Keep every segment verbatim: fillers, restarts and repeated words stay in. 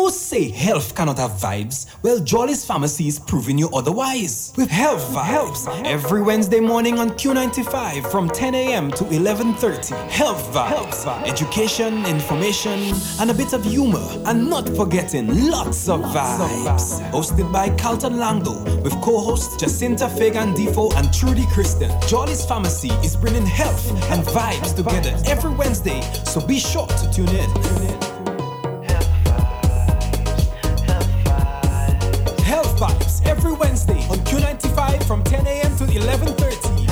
Those say health cannot have vibes. Well, Jolly's Pharmacy is proving you otherwise. With Health Vibes, every Wednesday morning on Q ninety-five from ten a.m. to eleven thirty. Health Vibes, education, information, and a bit of humor. And not forgetting lots of vibes. Hosted by Carlton Langdo with co-hosts Jacinta Fagan-Defo and Trudy Kristen. Jolly's Pharmacy is bringing health and vibes together every Wednesday, so be sure to tune in. Health Vibes every Wednesday on Q ninety-five from ten a.m. to eleven thirty.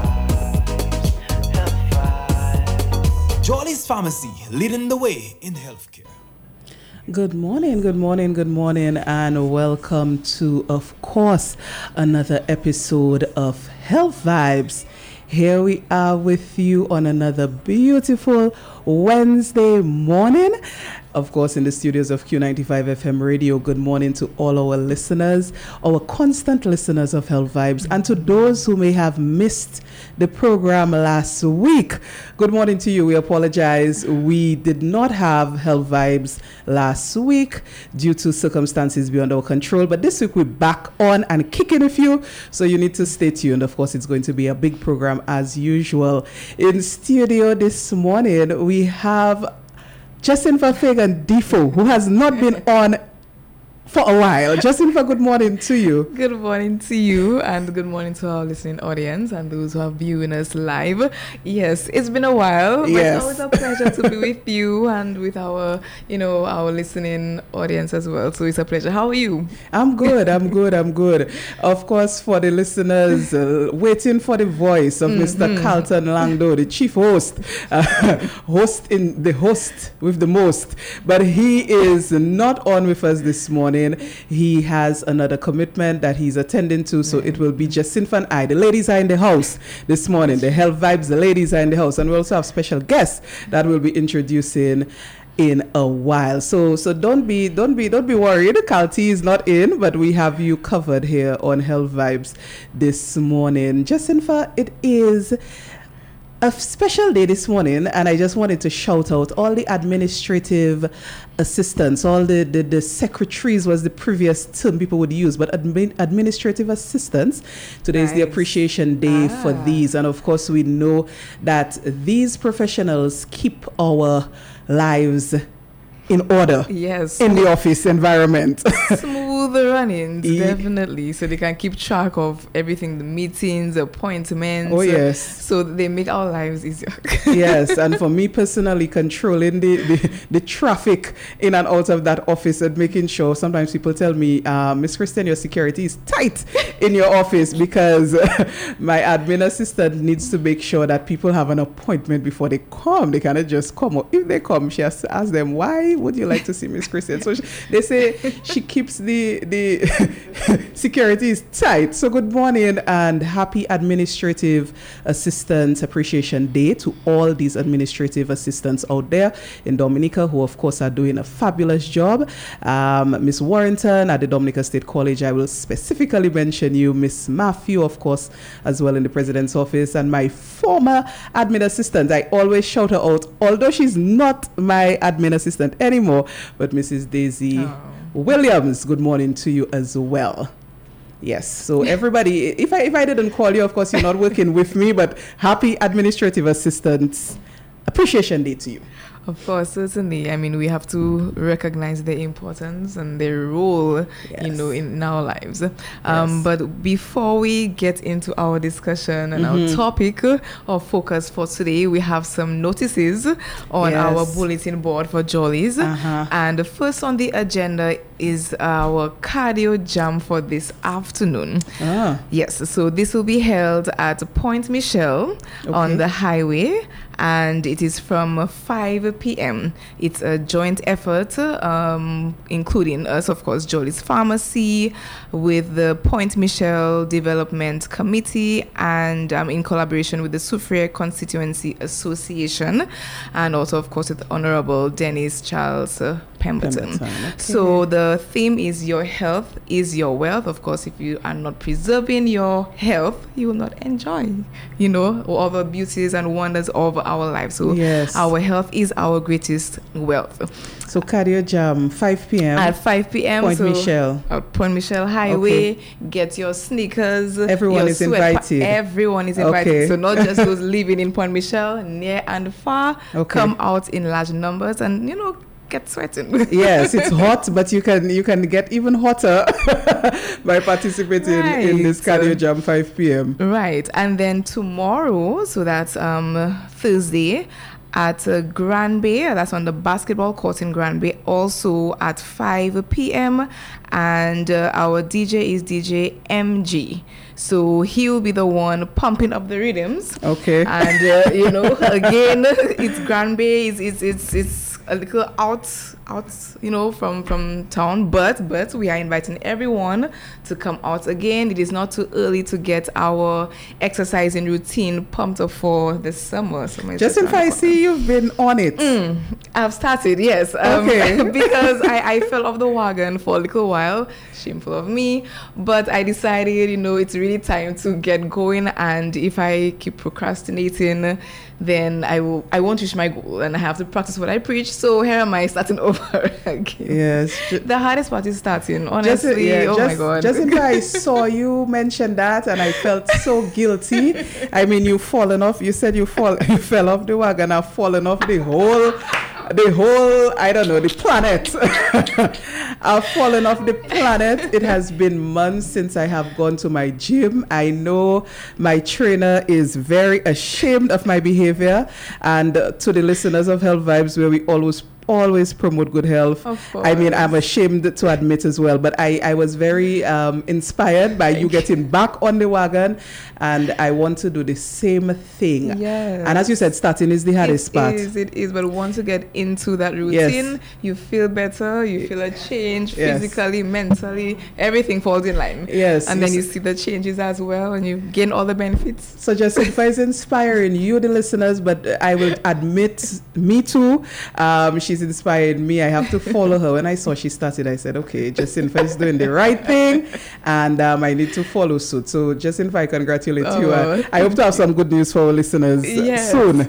Jolly's Pharmacy, leading the way in healthcare. Good morning, good morning, good morning, and welcome to, of course, another episode of Health Vibes. Here we are with you on another beautiful Wednesday morning. Of course, in the studios of Q ninety-five F M Radio, good morning to all our listeners, our constant listeners of Health Vibes, and to those who may have missed the program last week. Good morning to you. We apologize. We did not have Health Vibes last week due to circumstances beyond our control, but this week we're back on and kicking a few, so you need to stay tuned. Of course, it's going to be a big program as usual. In studio this morning, we have Jacinta Fagan-Defo, who has not been on for a while. Jacinta, good morning to you. Good morning to you, and good morning to our listening audience and those who are viewing us live. Yes, it's been a while, yes. But it's always a pleasure to be with you and with our, you know, our listening audience as well. So it's a pleasure. How are you? I'm good. I'm good. I'm good. Of course, for the listeners, uh, waiting for the voice of mm-hmm. Mister Carlton Langdo, the chief host, uh, host in the host with the most, but he is not on with us this morning. He has another commitment that he's attending to, so it will be Jacinta and I. The ladies are in the house this morning. The Health Vibes, the ladies are in the house, and we also have special guests that we'll be introducing in a while. So so don't be don't be don't be worried. Kalti is not in, but we have you covered here on Health Vibes this morning. Jacinta, it is a special day this morning, and I just wanted to shout out all the administrative assistants, all the, the, the secretaries was the previous term people would use, but admin, administrative assistants. Today nice. Is the appreciation day ah. for these, and of course we know that these professionals keep our lives in order, yes, in the office environment. Smooth runnings, definitely. So they can keep track of everything, the meetings, appointments. Oh, yes. So they make our lives easier. Yes, and for me personally, controlling the, the, the traffic in and out of that office and making sure, sometimes people tell me, uh, Miss Kristen, your security is tight in your office, because my admin assistant needs to make sure that people have an appointment before they come. They cannot just come. Or if they come, she has to ask them, why would you like to see Miss Kristen? So she, they say she keeps the the security is tight. So good morning and happy Administrative Assistants Appreciation Day to all these administrative assistants out there in Dominica, who of course are doing a fabulous job. Um, Miss Warrington at the Dominica State College, I will specifically mention you. Miss Matthew, of course, as well in the President's office, and my former admin assistant. I always shout her out, although she's not my admin assistant anymore, but Missus Daisy oh. Williams, good morning to you as well. Yes, so everybody, if I if I didn't call you, of course you're not working with me, but happy Administrative Assistants Appreciation Day to you. Of course, certainly. I mean, we have to recognize their importance and their role, yes. you know, in, in our lives. Um, yes. But before we get into our discussion and mm-hmm. our topic of focus for today, we have some notices on yes. our bulletin board for Jollies. Uh-huh. And the first on the agenda is our cardio jam for this afternoon. Ah. Yes, so this will be held at Point Michelle okay. on the highway, and it is from five p.m. It's a joint effort, um, including us, of course, Jolly's Pharmacy, with the Point Michelle Development Committee, and um, in collaboration with the Soufriere Constituency Association, and also, of course, with Honorable Dennis Charles uh, Pemberton. Pemberton, okay. So the theme is your health is your wealth. Of course, if you are not preserving your health, you will not enjoy, you know, all the beauties and wonders of our life. So yes. our health is our greatest wealth. So Cardio Jam, five p.m. At five p.m. Point so Michelle. At Point Michelle Highway. Okay. Get your sneakers. Everyone your is sweat invited. Pa- everyone is invited. Okay. So not just those living in Point Michelle, near and far. Okay. Come out in large numbers and, you know, get sweating. Yes, it's hot, but you can you can get even hotter by participating right. in this Cardio Jam five p.m. Right. And then tomorrow, so that's um Thursday, at uh, Grand Bay, that's on the basketball court in Grand Bay, also at five p.m. And uh, our D J is D J M G. So he'll be the one pumping up the rhythms. Okay. And, uh, you know, again, it's Grand Bay, it's, it's, it's, it's a little out, out, you know, from, from town. But, but we are inviting everyone to come out again. It is not too early to get our exercising routine pumped up for the summer. summer Just if I see you've been on it. Mm, I've started, yes. Um, Okay. because I, I fell off the wagon for a little while. Shameful of me. But I decided, you know, it's really time to get going. And if I keep procrastinating, then I will I won't reach my goal, and I have to practice what I preach. So here am I starting over again. Yes. The hardest part is starting, honestly. Just, yeah, oh just, my God. Just if I saw you mention that and I felt so guilty. I mean, you've fallen off. You said you fall you fell off the wagon. I've fallen off the whole the whole I don't know the planet. I've fallen off the planet. It has been months since I have gone to my gym. I know my trainer is very ashamed of my behavior. And uh, to the listeners of Health Vibes, where we always always promote good health. Of course. I mean, I'm ashamed to admit as well, but I, I was very um, inspired by you getting back on the wagon, and I want to do the same thing. Yes. And as you said, starting is the hardest it part. It is, it is. But once you get into that routine, Yes. you feel better, you feel a change Yes. physically, mentally, everything falls in line. Yes. And then You you see the changes as well, and you gain all the benefits. So Jacinta is inspiring you, the listeners, but I will admit, me too. Um, she's inspired me. I have to follow her. When I saw she started, I said, okay, Jacinta is doing the right thing, and um, I need to follow suit. So Jacinta, I congratulate Oh. you. I, I hope to have some good news for our listeners Yes. soon.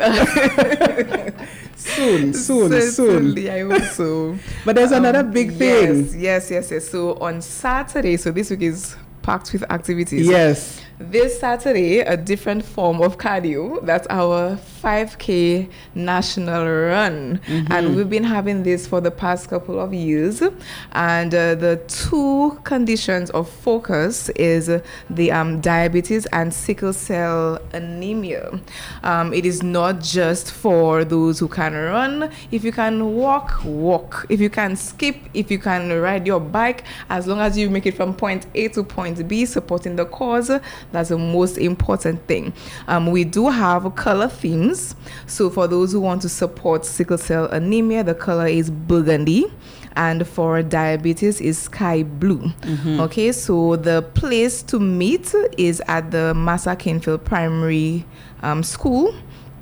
soon, soon, soon. Certainly, I hope so. But there's Um, another big thing. Yes, yes, yes, yes. So on Saturday, so this week is packed with activities. Yes. This Saturday, a different form of cardio. That's our five K national run. Mm-hmm. And we've been having this for the past couple of years. And uh, the two conditions of focus is uh, the um, diabetes and sickle cell anemia. Um, it is not just for those who can run. If you can walk, walk. If you can skip, if you can ride your bike, as long as you make it from point A to point B, supporting the cause, that's the most important thing. Um, we do have color themes. So for those who want to support sickle cell anemia, the color is burgundy. And for diabetes is sky blue. Mm-hmm. Okay, so the place to meet is at the Massa Canfield Primary um, School.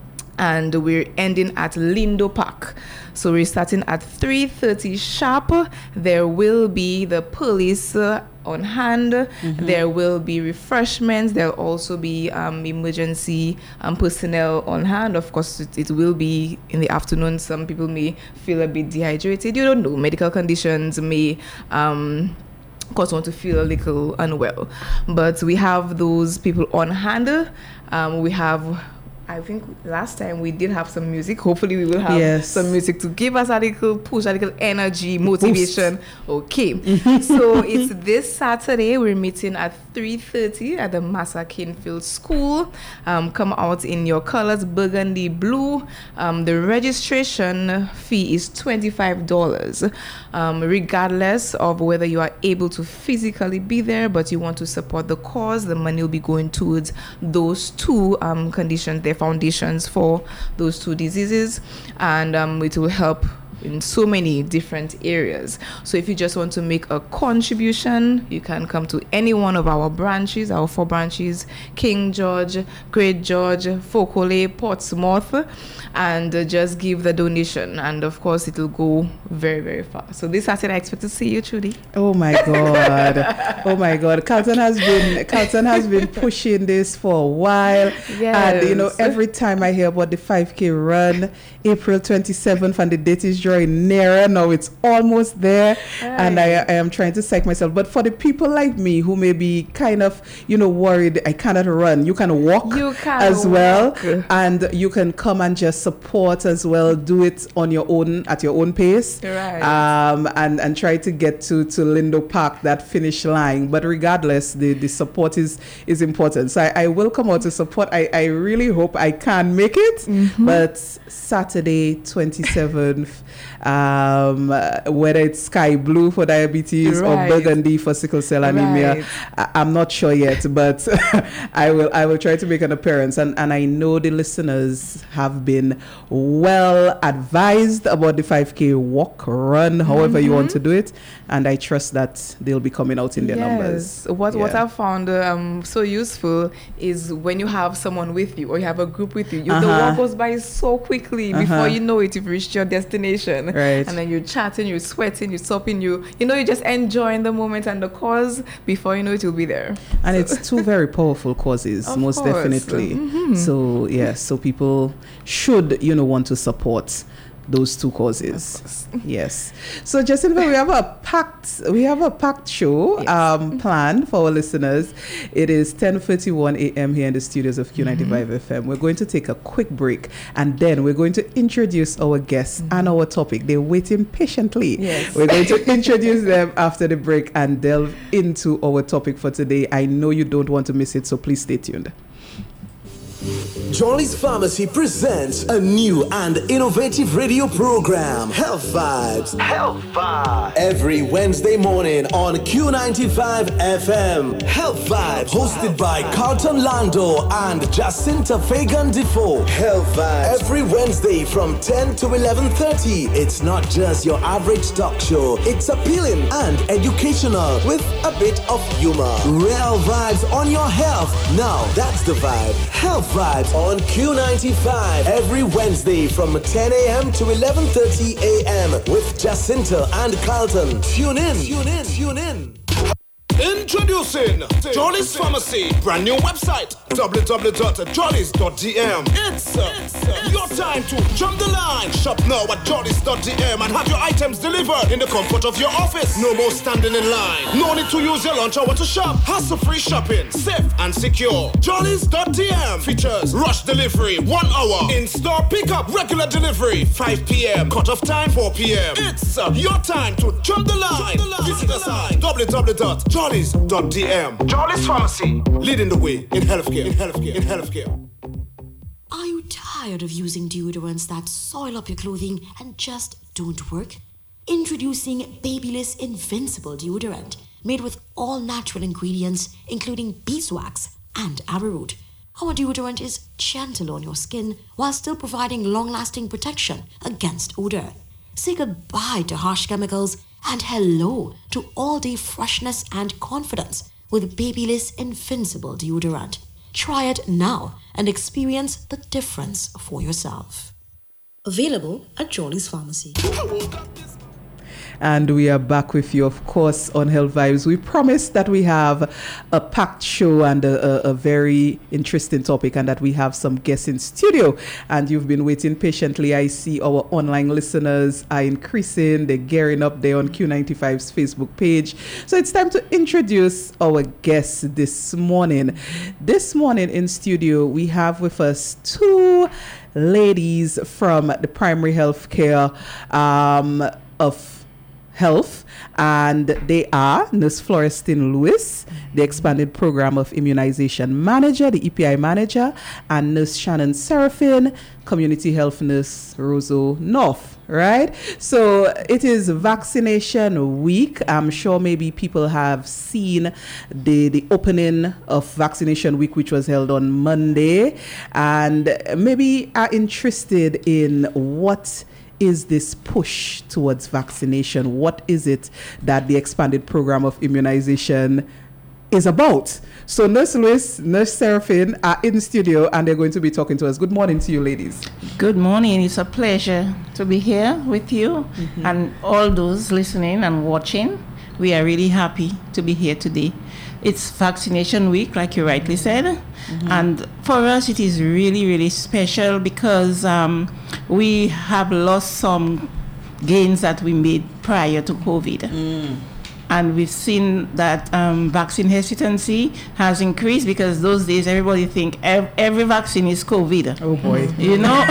And we're ending at Lindo Park. So we're starting at three thirty sharp. There will be the police uh, on hand. Mm-hmm. There will be refreshments. There'll also be um, emergency um, personnel on hand. Of course, it, it will be in the afternoon. Some people may feel a bit dehydrated. You don't know. Medical conditions may um, cause one to feel a little unwell. But we have those people on hand. Um, we have... I think last time we did have some music. Hopefully we will have yes. some music to give us a little push, a little energy, motivation. Boost. Okay. Mm-hmm. So it's this Saturday. We're meeting at three thirty at the Massa Canfield School. Um, come out in your colors, burgundy, blue. Um, the registration fee is twenty-five dollars. Um, regardless of whether you are able to physically be there, but you want to support the cause, the money will be going towards those two um, conditions. Their foundations for those two diseases, and um, it will help in so many different areas. So if you just want to make a contribution, you can come to any one of our branches, our four branches, King George, Great George, Fokole, Portsmouth, and uh, just give the donation. And of course, it will go very, very far. So this Saturday, I expect to see you, Trudy. Oh my God. Oh my God. Carlton has been Carlton has been pushing this for a while. Yes. And you know, every time I hear about the five K run, April twenty-seventh, and the date is drawing nearer. Now it's almost there. Right. And I, I am trying to psych myself. But for the people like me who may be kind of, you know, worried, I cannot run. You can walk you can as walk. well. And you can come and just support as well. Do it on your own, at your own pace. Right. Um, and, and try to get to, to Lindo Park, that finish line. But regardless, the, the support is, is important. So I, I will come out to support. I, I really hope I can make it. Mm-hmm. But Saturday, twenty-seventh, um, whether it's sky blue for diabetes right. or burgundy for sickle cell anemia, right. I, I'm not sure yet. But I will I will try to make an appearance. And, and I know the listeners have been well advised about the five K walk, run, however mm-hmm. you want to do it. And I trust that they'll be coming out in their yes. numbers. What yeah. what I found um, so useful is when you have someone with you or you have a group with you, you uh-huh. the walk goes by so quickly. Uh-huh. Before you know it, you've reached your destination. Right. And then you're chatting, you're sweating, you're sopping, you you know, you're just enjoying the moment and the cause. Before you know it, you'll be there. And so. It's two very powerful causes, of most course. definitely. Mm-hmm. So yes, so people should, you know, want to support those two causes. Yes. So Jacinta, we have a packed we have a packed show yes. um planned for our listeners. It is ten thirty-one a.m. here in the studios of Q ninety-five mm-hmm. F M. We're going to take a quick break and then we're going to introduce our guests mm-hmm. and our topic. They're waiting patiently. Yes. We're going to introduce them after the break and delve into our topic for today. I know you don't want to miss it, so please stay tuned. Jolly's Pharmacy presents a new and innovative radio program, Health Vibes. Health Vibes. Every Wednesday morning on Q ninety-five F M. Health Vibes, hosted by Carlton Lando and Jacinta Fagan Defoe. Health Vibes. Every Wednesday from ten to eleven thirty. It's not just your average talk show. It's appealing and educational with a bit of humor. Real vibes on your health. Now that's the vibe. Health Vibes on Q ninety-five every Wednesday from ten a.m. to eleven thirty a.m. with Jacinta and Carlton. Tune in, tune in, tune in. Introducing Jolly's Pharmacy, brand new website, w w w dot jollies dot d m. It's, uh, it's your time to jump the line. Shop now at jollies dot d m and have your items delivered in the comfort of your office. No more standing in line. No need to use your lunch hour to shop. Hassle-free shopping, safe and secure. jollies dot d m features rush delivery, one hour. In-store pickup, regular delivery, five p.m. Cut-off time, four p.m. It's uh, your time to jump the line. Jump the line. Visit us at w w w dot jollies dot d m. Jolly's Pharmacy, leading the way in healthcare. In healthcare. In healthcare. Are you tired of using deodorants that soil up your clothing and just don't work? Introducing Babyliss Invincible Deodorant, made with all natural ingredients, including beeswax and arrowroot. Our deodorant is gentle on your skin while still providing long-lasting protection against odor. Say goodbye to harsh chemicals and hello to all-day freshness and confidence with Babyliss Invincible Deodorant. Try it now and experience the difference for yourself. Available at Jolly's Pharmacy. And we are back with you, of course, on Health Vibes. We promised that we have a packed show and a, a, a very interesting topic, and that we have some guests in studio. And you've been waiting patiently. I see our online listeners are increasing. They're gearing up there on Q ninety-five's Facebook page. So it's time to introduce our guests this morning. This morning in studio, we have with us two ladies from the primary health care um, of Health, and they are Nurse Florestin Lewis, the expanded program of immunization manager, the E P I manager, and Nurse Shannon Seraphin, community health nurse Roseau North, right? So it is vaccination week. I'm sure maybe people have seen the, the opening of vaccination week, which was held on Monday, and maybe are interested in what is this push towards vaccination? What is it that the expanded program of immunization is about? So Nurse Lewis, Nurse Seraphine are in the studio and they're going to be talking to us. Good morning to you, ladies. Good morning. It's a pleasure to be here with you mm-hmm. and all those listening and watching. We are really happy to be here today. It's vaccination week, like you rightly said. Mm-hmm. And for us, it is really, really special because um, we have lost some gains that we made prior to COVID. Mm. And we've seen that um, vaccine hesitancy has increased because those days everybody think ev- every vaccine is COVID. Oh boy. You know?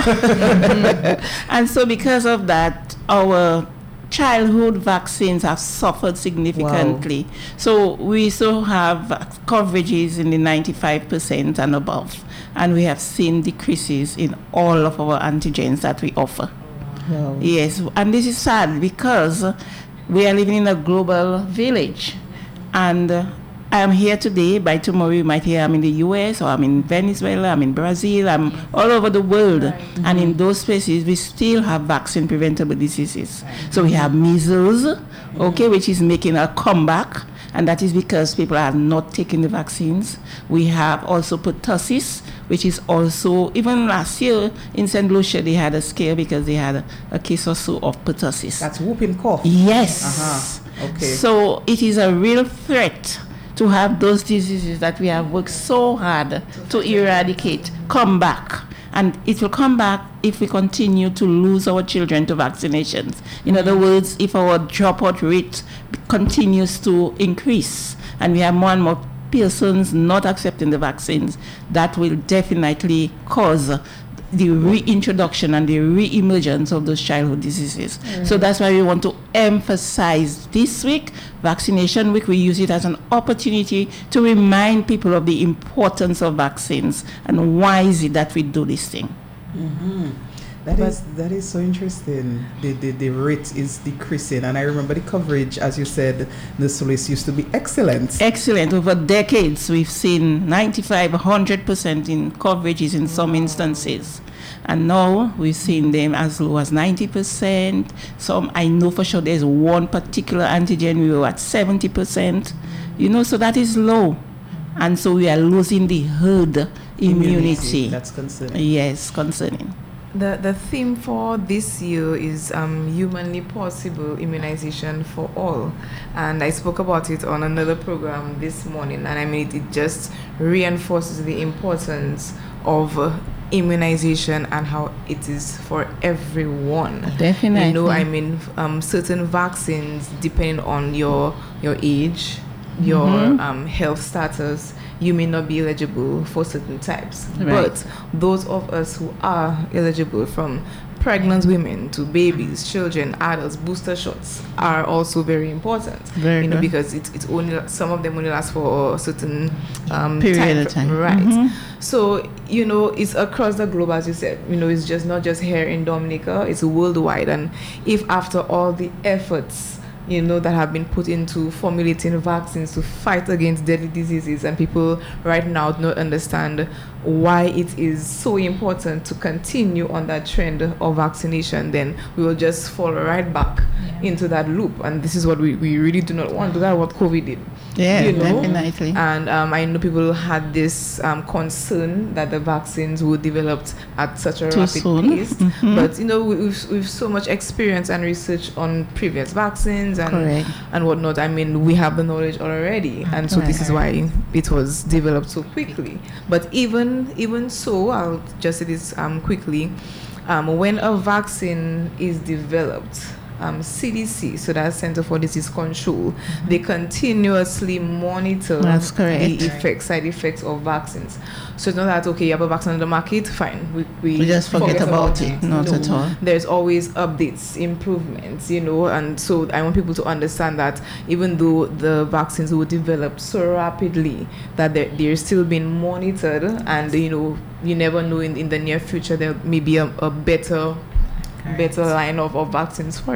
And so because of that, our childhood vaccines have suffered significantly. Wow. So we still have coverages in the ninety-five percent and above. And we have seen decreases in all of our antigens that we offer. Wow. Yes, and this is sad because we are living in a global village. And uh, I am here today. By tomorrow you might hear I'm in the U S or I'm in Venezuela, I'm in Brazil, I'm all over the world. Right. Mm-hmm. And in those places we still have vaccine preventable diseases. Right. So we have measles, mm-hmm. okay, which is making a comeback. And that is because people are not taking the vaccines. We have also pertussis, which is also, even last year in Saint Lucia, they had a scare because they had a, a case or so of pertussis. That's whooping cough. Yes. Uh-huh. Okay. So it is a real threat to have those diseases that we have worked so hard to eradicate come back. And it will come back if we continue to lose our children to vaccinations. In other words, if our dropout rate continues to increase and we have more and more persons not accepting the vaccines, that will definitely cause the reintroduction and the re-emergence of those childhood diseases. Mm-hmm. So that's why we want to emphasize this week, Vaccination Week. We use it as an opportunity to remind people of the importance of vaccines and why is it that we do this thing. Mm-hmm. That but is that is so interesting. The, the the rate is decreasing, and I remember the coverage, as you said, the Solis used to be excellent. Excellent. Over decades, we've seen ninety-five, one hundred percent in coverages in some instances. And now we've seen them as low as ninety percent. Some, I know for sure there's one particular antigen we were at seventy percent. You know, so that is low. And so we are losing the herd immunity. immunity. That's concerning. Yes, concerning. The the theme for this year is um, humanly possible immunization for all, and I spoke about it on another program this morning, and I mean it, it just reinforces the importance of uh, immunization and how it is for everyone. Definitely. You know, I mean um, certain vaccines, depending on your your age, your mm-hmm. um, health status, you may not be eligible for certain types. Right. But those of us who are eligible, from pregnant women to babies, children, adults, booster shots are also very important. Very you know, good. because it's it's only, some of them only last for a certain um, period time, of time. Right. Mm-hmm. So, you know, it's across the globe, as you said. You know, it's just not just here in Dominica, it's worldwide. And if after all the efforts, you know, that have been put into formulating vaccines to fight against deadly diseases, and people right now do not understand why it is so important to continue on that trend of vaccination, then we will just fall right back yeah. into that loop. And this is what we, we really do not want. That's what COVID did. Yeah, you know? definitely. And um, I know people had this um, concern that the vaccines were developed at such a Too rapid soon. pace. Mm-hmm. But, you know, we've, we've so much experience and research on previous vaccines and Correct. and whatnot. I mean, we have the knowledge already. And so Right. this is why it was developed so quickly. But even even so, I'll just say this um, quickly. Um, when a vaccine is developed, Um, C D C, so that's Center for Disease Control, mm-hmm. they continuously monitor That's correct. the effects, side effects of vaccines. So it's not that, okay, you have a vaccine on the market, fine. We, we, We just forget, forget about, about it. it. Not no, at all. There's always updates, improvements, you know, and so I want people to understand that even though the vaccines were developed so rapidly, that they're, they're still being monitored, and, you know, you never know in, in the near future there may be a, a better better line of, of vaccines for it.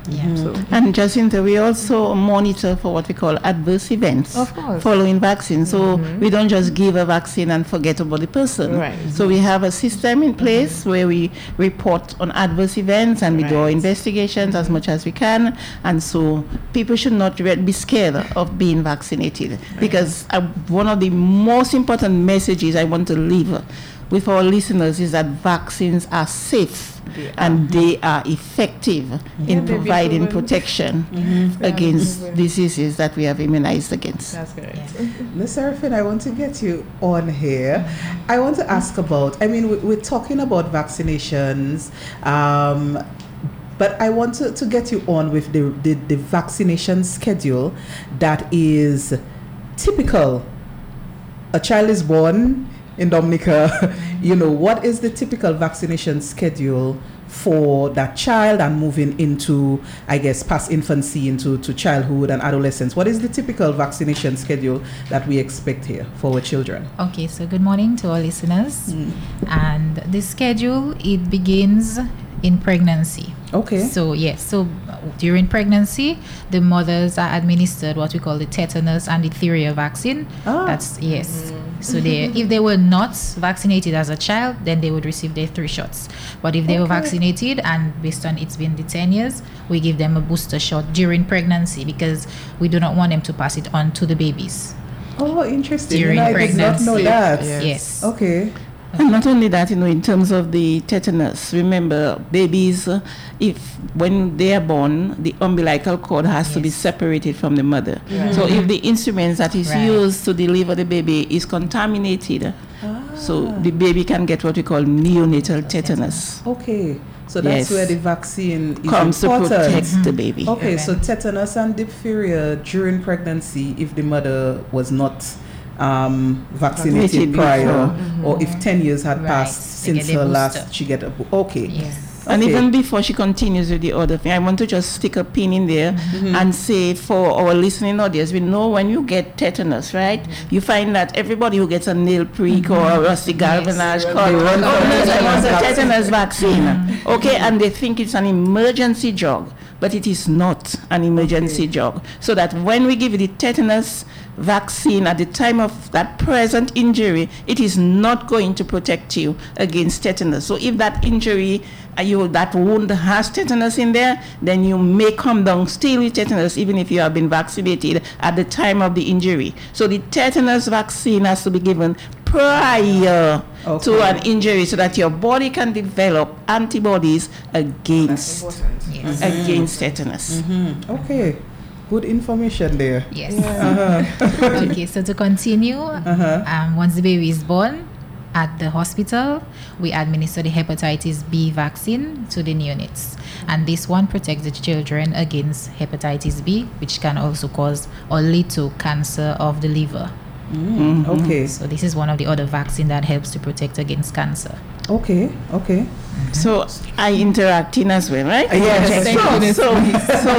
Yeah. Mm-hmm. So. And Jacinta, we also monitor for what we call adverse events of course. following vaccine. So mm-hmm. we don't just give a vaccine and forget about the person. Right. So we have a system in place mm-hmm. where we report on adverse events and we right. do our investigations mm-hmm. as much as we can. And so people should not be scared of being vaccinated right. because uh, one of the most important messages I want to leave with our listeners is that vaccines are safe yeah. and they are effective mm-hmm. in yeah, providing protection mm-hmm. against yeah. diseases that we have immunized against. That's correct. Yeah. Miz Serafin, I want to get you on here. Mm-hmm. I want to ask about, I mean, we, we're talking about vaccinations, um, but I want to, to get you on with the, the, the vaccination schedule that is typical. A child is born in Dominica, you know, what is the typical vaccination schedule for that child and moving into, I guess, past infancy into to childhood and adolescence? What is the typical vaccination schedule that we expect here for our children? Okay, so good morning to our listeners. Mm. And the schedule, it begins in pregnancy. Okay. So yes, so during pregnancy, the mothers are administered what we call the tetanus and diphtheria vaccine. Ah. That's yes. Mm-hmm. So they, if they were not vaccinated as a child, then they would receive their three shots. But if they okay. were vaccinated, and based on it's been the ten years, we give them a booster shot during pregnancy because we do not want them to pass it on to the babies. Oh, interesting. During I pregnancy. did not know that. Yes. yes. Okay. And not only that, you know, in terms of the tetanus, remember, babies, uh, if when they are born, the umbilical cord has yes. to be separated from the mother. Right. So if the instruments that is right. used to deliver the baby is contaminated, ah. so the baby can get what we call neonatal tetanus. Okay. So that's yes. where the vaccine is comes important. to protect mm-hmm. the baby. Okay, so tetanus and diphtheria during pregnancy, if the mother was not um vaccinated prior mm-hmm. or if ten years had right. passed since her last, she get a bo- okay yes. And okay. even before she continues with the other thing, I want to just stick a pin in there mm-hmm. and say for our listening audience, we know when you get tetanus, right? Mm-hmm. You find that everybody who gets a nail prick mm-hmm. or a rusty galvanized yes. cord, oh, they want a tetanus vaccine. Mm-hmm. Okay, and they think it's an emergency drug, but it is not an emergency okay. drug. So that when we give you the tetanus vaccine at the time of that present injury, it is not going to protect you against tetanus. So if that injury, uh, you that wound has tetanus in there, then you may come down still with tetanus even if you have been vaccinated at the time of the injury. So the tetanus vaccine has to be given prior okay. to an injury so that your body can develop antibodies against, yes. against tetanus. Mm-hmm. Okay. Good information there. Yes. Yeah. Uh-huh. Okay, so to continue, uh-huh. um, once the baby is born at the hospital, we administer the hepatitis B vaccine to the neonates. And this one protects the children against hepatitis B, which can also cause or lead to cancer of the liver. Mm, mm-hmm. Okay. So this is one of the other vaccines that helps to protect against cancer. Okay, okay. Mm-hmm. So I interact in as well, right? Uh, yes. So, so,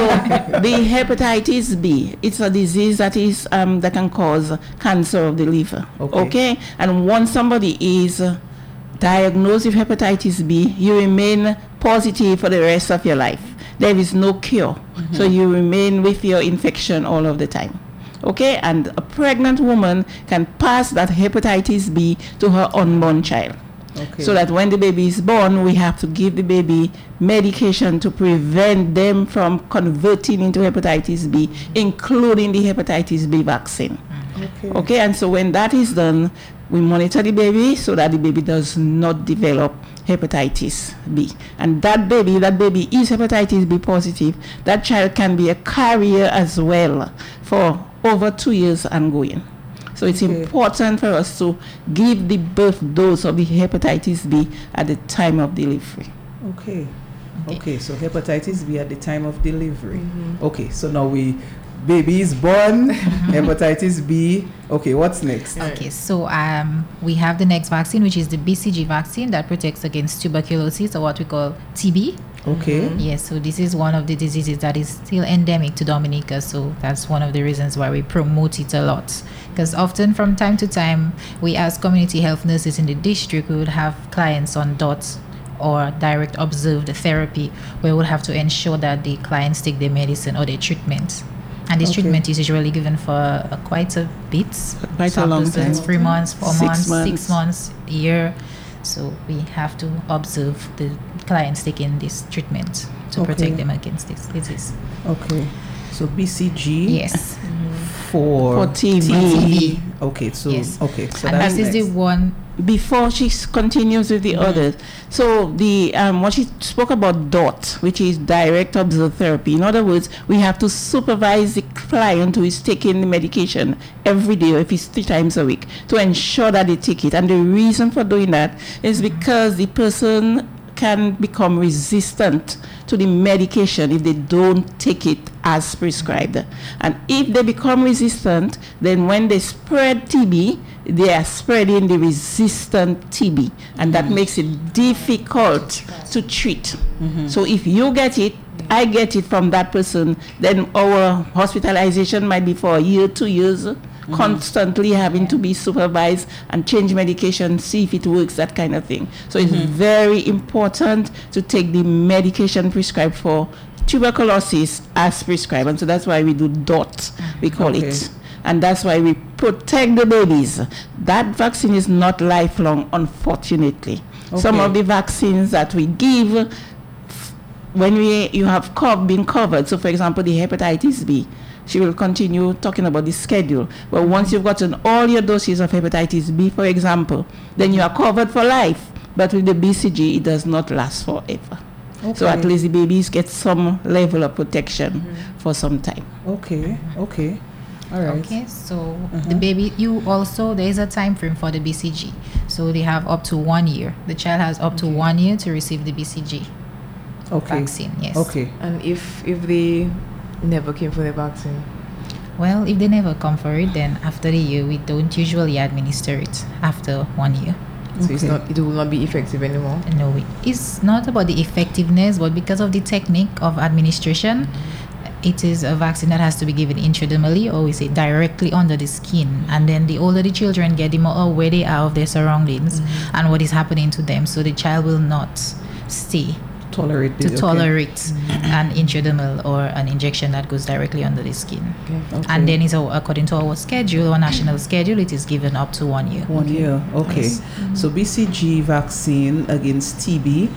so the hepatitis B, it's a disease that is um, that can cause cancer of the liver. Okay. okay? And once somebody is uh, diagnosed with hepatitis B, you remain positive for the rest of your life. There is no cure. Mm-hmm. So you remain with your infection all of the time. Okay, and a pregnant woman can pass that hepatitis B to her unborn child. Okay. So that when the baby is born, we have to give the baby medication to prevent them from converting into hepatitis B, including the hepatitis B vaccine. Okay. Okay, and so when that is done, we monitor the baby so that the baby does not develop hepatitis B. And that baby, that baby is hepatitis B positive. That child can be a carrier as well for over two years and going. So it's okay. important for us to give the birth dose of the hepatitis B at the time of delivery. Okay. Okay, so hepatitis B at the time of delivery. Mm-hmm. Okay, so now we, baby is born, hepatitis B. Okay, what's next? Okay, so um, we have the next vaccine, which is the B C G vaccine that protects against tuberculosis, or what we call T B. Okay. Mm-hmm. Yes, so this is one of the diseases that is still endemic to Dominica, so that's one of the reasons why we promote it a lot. Because often from time to time, we as community health nurses in the district, we would have clients on dots or direct observed therapy, where we'll have to ensure that the clients take their medicine or their treatment. And this Okay. treatment is usually given for uh, quite a bit. Quite Some a long persons, time. Three months, four Six months, months. six months, a year. So we have to observe the clients taking this treatment to Okay. protect them against this disease. Okay. So B C G Yes. for, For T B. T B. Okay, so Yes. okay, so And that's this is the next. one. Before she s- continues with the Mm-hmm. others, so the um, what she spoke about D O T, which is direct observed therapy. In other words, we have to supervise the client who is taking the medication every day, or if it's three times a week, to ensure that they take it. And the reason for doing that is because the person can become resistant to the medication if they don't take it as prescribed. And if they become resistant, then when they spread T B, they are spreading the resistant T B, and that makes it difficult to treat. So if you get it, I get it from that person, then our hospitalization might be for a year, two years, constantly having to be supervised and change medication, see if it works, that kind of thing. So it's very important to take the medication prescribed for tuberculosis as prescribed, and so that's why we do D O T, we call Okay. it. And that's why we protect the babies. That vaccine is not lifelong, unfortunately. Some Okay. of the vaccines that we give, f- when we you have co- been covered, so for example, the hepatitis B, she will continue talking about the schedule. But once you've gotten all your doses of hepatitis B, for example, then you are covered for life. But with the B C G, it does not last forever. So at Okay. least the babies get some level of protection for some time. Okay, okay. All right. Okay, so the baby, you also, there is a time frame for the B C G. So they have up to one year. The child has up to one year to receive the B C G Okay. vaccine. Yes. Okay. And if if they never came for the vaccine, Well, if they never come for it, then after the year, we don't usually administer it after one year. so it's Okay. not, it will not be effective anymore. No, it- it's not about the effectiveness, but because of the technique of administration, it is a vaccine that has to be given intradermally, or we say directly under the skin. And then the older the children get, the more aware they are of their surroundings and what is happening to them. So the child will not stay Tolerate to it. Okay. tolerate an intradermal or an injection that goes directly under the skin. Okay. Okay. And then it's all, according to our schedule, our national schedule, it is given up to one year. One year, okay. Yes. So B C G vaccine against T B,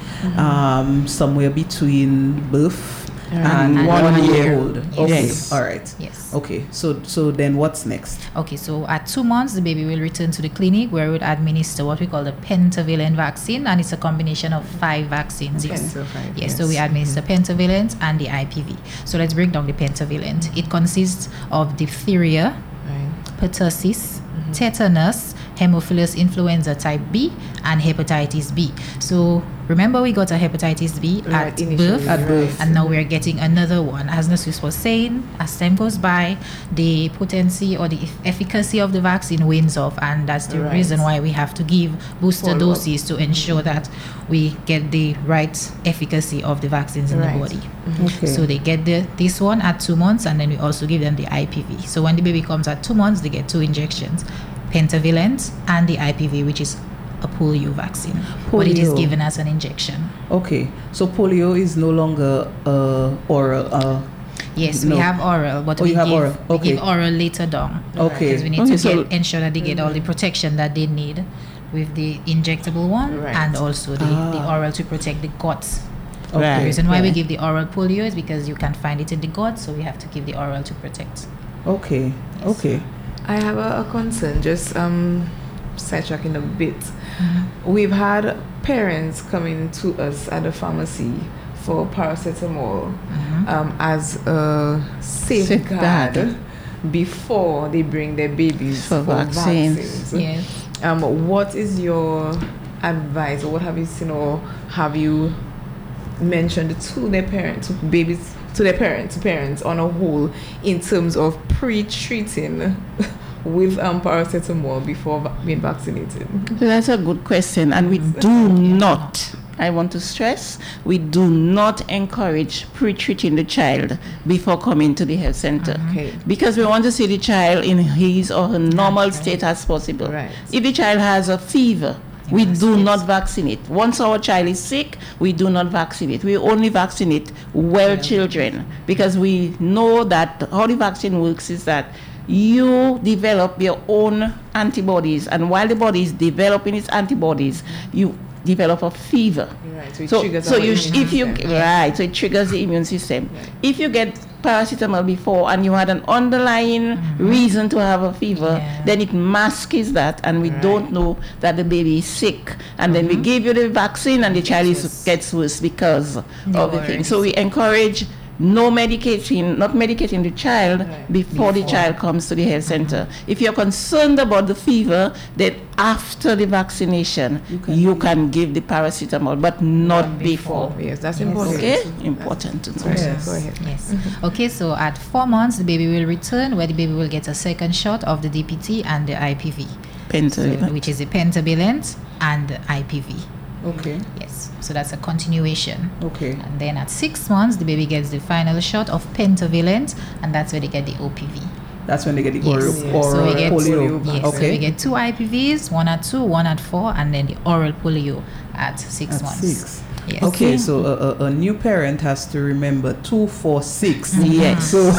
um, somewhere between birth and, And one, one year year. old. Okay, Yes. all right. Yes. Okay, so so then what's next? Okay, so at two months, the baby will return to the clinic where we would administer what we call the pentavalent vaccine, and it's a combination of five vaccines. Okay, Yes. so five, Yes, so yes. we administer pentavalent and the I P V. So let's break down the pentavalent. It consists of diphtheria, Right. pertussis, tetanus, Haemophilus influenza type B, and hepatitis B. So remember, we got a hepatitis B Right, at initially, birth, At birth. and now we're getting another one. As Nasus was saying, as time goes by, the potency or the eff- efficacy of the vaccine wanes off, and that's the Right. reason why we have to give booster Follow-up. doses to ensure that we get the right efficacy of the vaccines in Right. the body. Okay. So they get the this one at two months, and then we also give them the I P V. So when the baby comes at two months, they get two injections, pentavalent and the I P V, which is a polio vaccine, but it is Polio. given as an injection. Okay, so polio is no longer uh, oral. Uh, Yes, No. we have oral, but Oh, we you have give oral. we Okay. give oral later down. Okay. Because we need Okay, to so- get, ensure that they get all the protection that they need with the injectable one, Right. and also the, the Ah. oral to protect the guts. Okay. The Right. reason why we Right. give the oral polio is because you can find it in the gut, so we have to give the oral to protect. Okay. Okay. I have a, a concern, just um, sidetracking a bit. We've had parents coming to us at the pharmacy for paracetamol um, as a safeguard Safeguard. before they bring their babies For for, vaccines. vaccines. Yes. Um, what is your advice, or what have you seen, or have you mentioned to their parents, to babies, to their parents, parents on a whole, in terms of pre-treating with um, paracetamol before va- being vaccinated? So that's a good question, and we do not, I want to stress, we do not encourage pre-treating the child before coming to the health center. Okay. Because we want to see the child in his or her normal state as possible. Right. If the child has a fever, we do not vaccinate. Once our child is sick, we do not vaccinate. We only vaccinate well yeah. children, because we know that how the vaccine works is that you develop your own antibodies, and while the body is developing its antibodies, you develop a fever. Right, so it so, triggers so you sh- if you right, so it triggers the immune system. Right. If you get paracetamol before and you had an underlying mm-hmm. reason to have a fever, yeah. then it masks that, and we right. don't know that the baby is sick. And mm-hmm. then we give you the vaccine, and the child is, gets worse because no of the thing. So we encourage no medicating, not medicating the child right. before, before the child comes to the health center. Mm-hmm. If you're concerned about the fever, then after the vaccination, you can, you can give the paracetamol, but not before. before. Yes, that's yes. important. Okay, important to know. Yes. Go ahead. Yes. Mm-hmm. Okay, so at four months, the baby will return, where the baby will get a second shot of the D P T and the I P V, pentavalent, so, which is the pentavalent and the I P V. Okay. Yes. So that's a continuation. Okay. And then at six months, the baby gets the final shot of pentavalent, and that's where they get the O P V. That's when they get the yes. oral, yes. oral so we get, polio. Yes. Okay. So we get two I P Vs, one at two, one at four, and then the oral polio at six at months. Six. Yes. Okay, so a, a, a new parent has to remember two, four, six. Mm-hmm. Yes. So,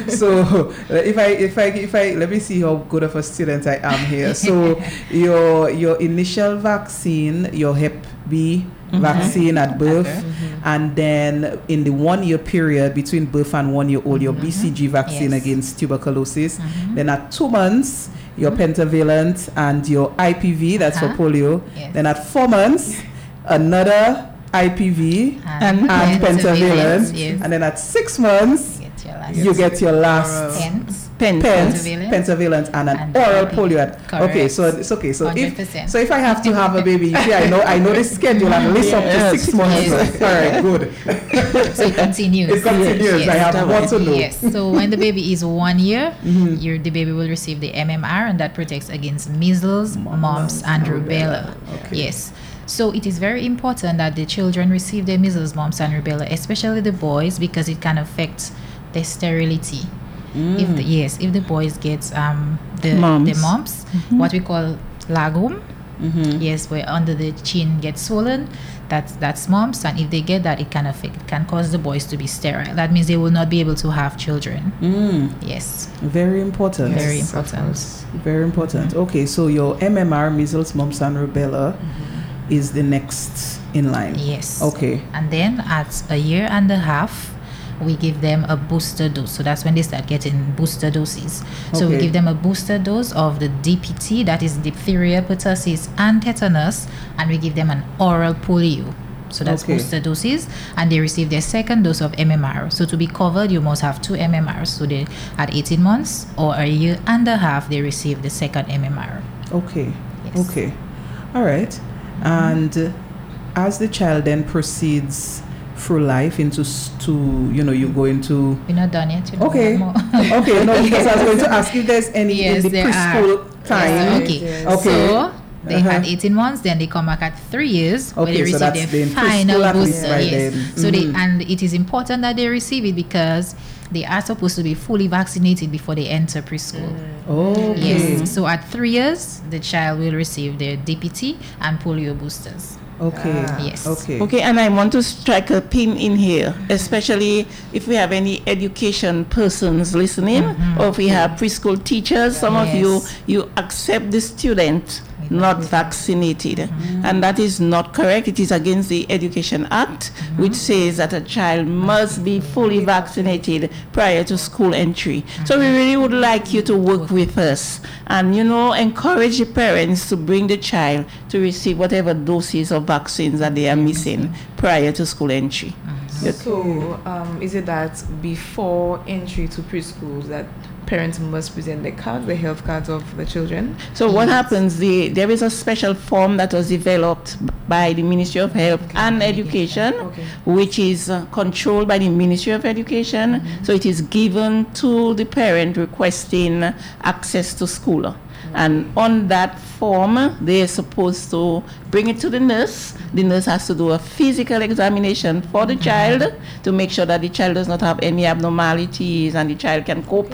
so if I, if I, if I, let me see how good of a student I am here. So, your your initial vaccine, your Hep B mm-hmm. vaccine at birth, okay. mm-hmm. and then in the one year period between birth and one year old, your mm-hmm. B C G vaccine yes. against tuberculosis. Mm-hmm. Then at two months, your mm-hmm. pentavalent and your I P V, that's uh-huh. for polio. Yes. Then at four months, another I P V and, and, and pentavalent, yes. and then at six months you get your last, you get your last pens, pens, pentavalent, pentavalent and an and oral polio. Correct. Okay, so it's okay. So one hundred percent. if so, if I have to have a baby, see, I know I know the schedule and list up to six months. Yes. All right, good. So it continues. It continues. Yes. I have what to know. Yes. So when the baby is one year, mm-hmm. your the baby will receive the M M R, and that protects against measles, mumps, and rubella. Okay. Yes. So it is very important that the children receive their measles, mumps, and rubella, especially the boys, because it can affect their sterility. Mm. If the, yes, if the boys get um, the mumps, the mumps mm-hmm. what we call lagom, mm-hmm. yes, where under the chin gets swollen, that's that's mumps, and if they get that, it can affect, it can cause the boys to be sterile. That means they will not be able to have children. Mm. Yes. Very important. Very yes, important. Very important. Okay, so your M M R, measles, mumps, and rubella. Mm-hmm. is the next in line. Yes. Okay. And then at a year and a half, we give them a booster dose. So that's when they start getting booster doses. So okay. we give them a booster dose of the D P T, that is diphtheria, pertussis, and tetanus, and we give them an oral polio. So that's okay. booster doses, and they receive their second dose of M M R. So to be covered, you must have two M M Rs. So they at eighteen months or a year and a half, they receive the second M M R. Okay. Yes. Okay. All right. And uh, as the child then proceeds through life into to you know you go into we're not done yet. You know, okay. Okay. No, because I was going to ask if there's any yes, in the preschool are. time. Yes, okay. Yes. Okay. So they uh-huh. had eighteen months, then they come back at three years okay, where they so receive their final booster. Right yes. then. So mm-hmm. they and it is important that they receive it because they are supposed to be fully vaccinated before they enter preschool. Mm. Oh, okay. Yes. So at three years, the child will receive their D P T and polio boosters. Okay. Ah. Yes. Okay. Okay, and I want to strike a pin in here, especially if we have any education persons listening, mm-hmm. or if we have preschool teachers. Some yes. of you, you accept the student not vaccinated, mm-hmm. and that is not correct. It is against the Education Act, mm-hmm. which says that a child must be fully vaccinated prior to school entry. Mm-hmm. So we really would like you to work with us and, you know, encourage the parents to bring the child to receive whatever doses of vaccines that they are missing prior to school entry. Mm-hmm. Okay. So um, is it that before entry to preschool that parents must present the cards, the health cards of the children? So yes. what happens, the, there is a special form that was developed by the Ministry of Health okay. and Education, okay. which is uh, controlled by the Ministry of Education. Mm-hmm. So it is given to the parent requesting access to school. Mm-hmm. And on that form, they are supposed to bring it to the nurse. The nurse has to do a physical examination for the mm-hmm. child to make sure that the child does not have any abnormalities and the child can cope okay. with the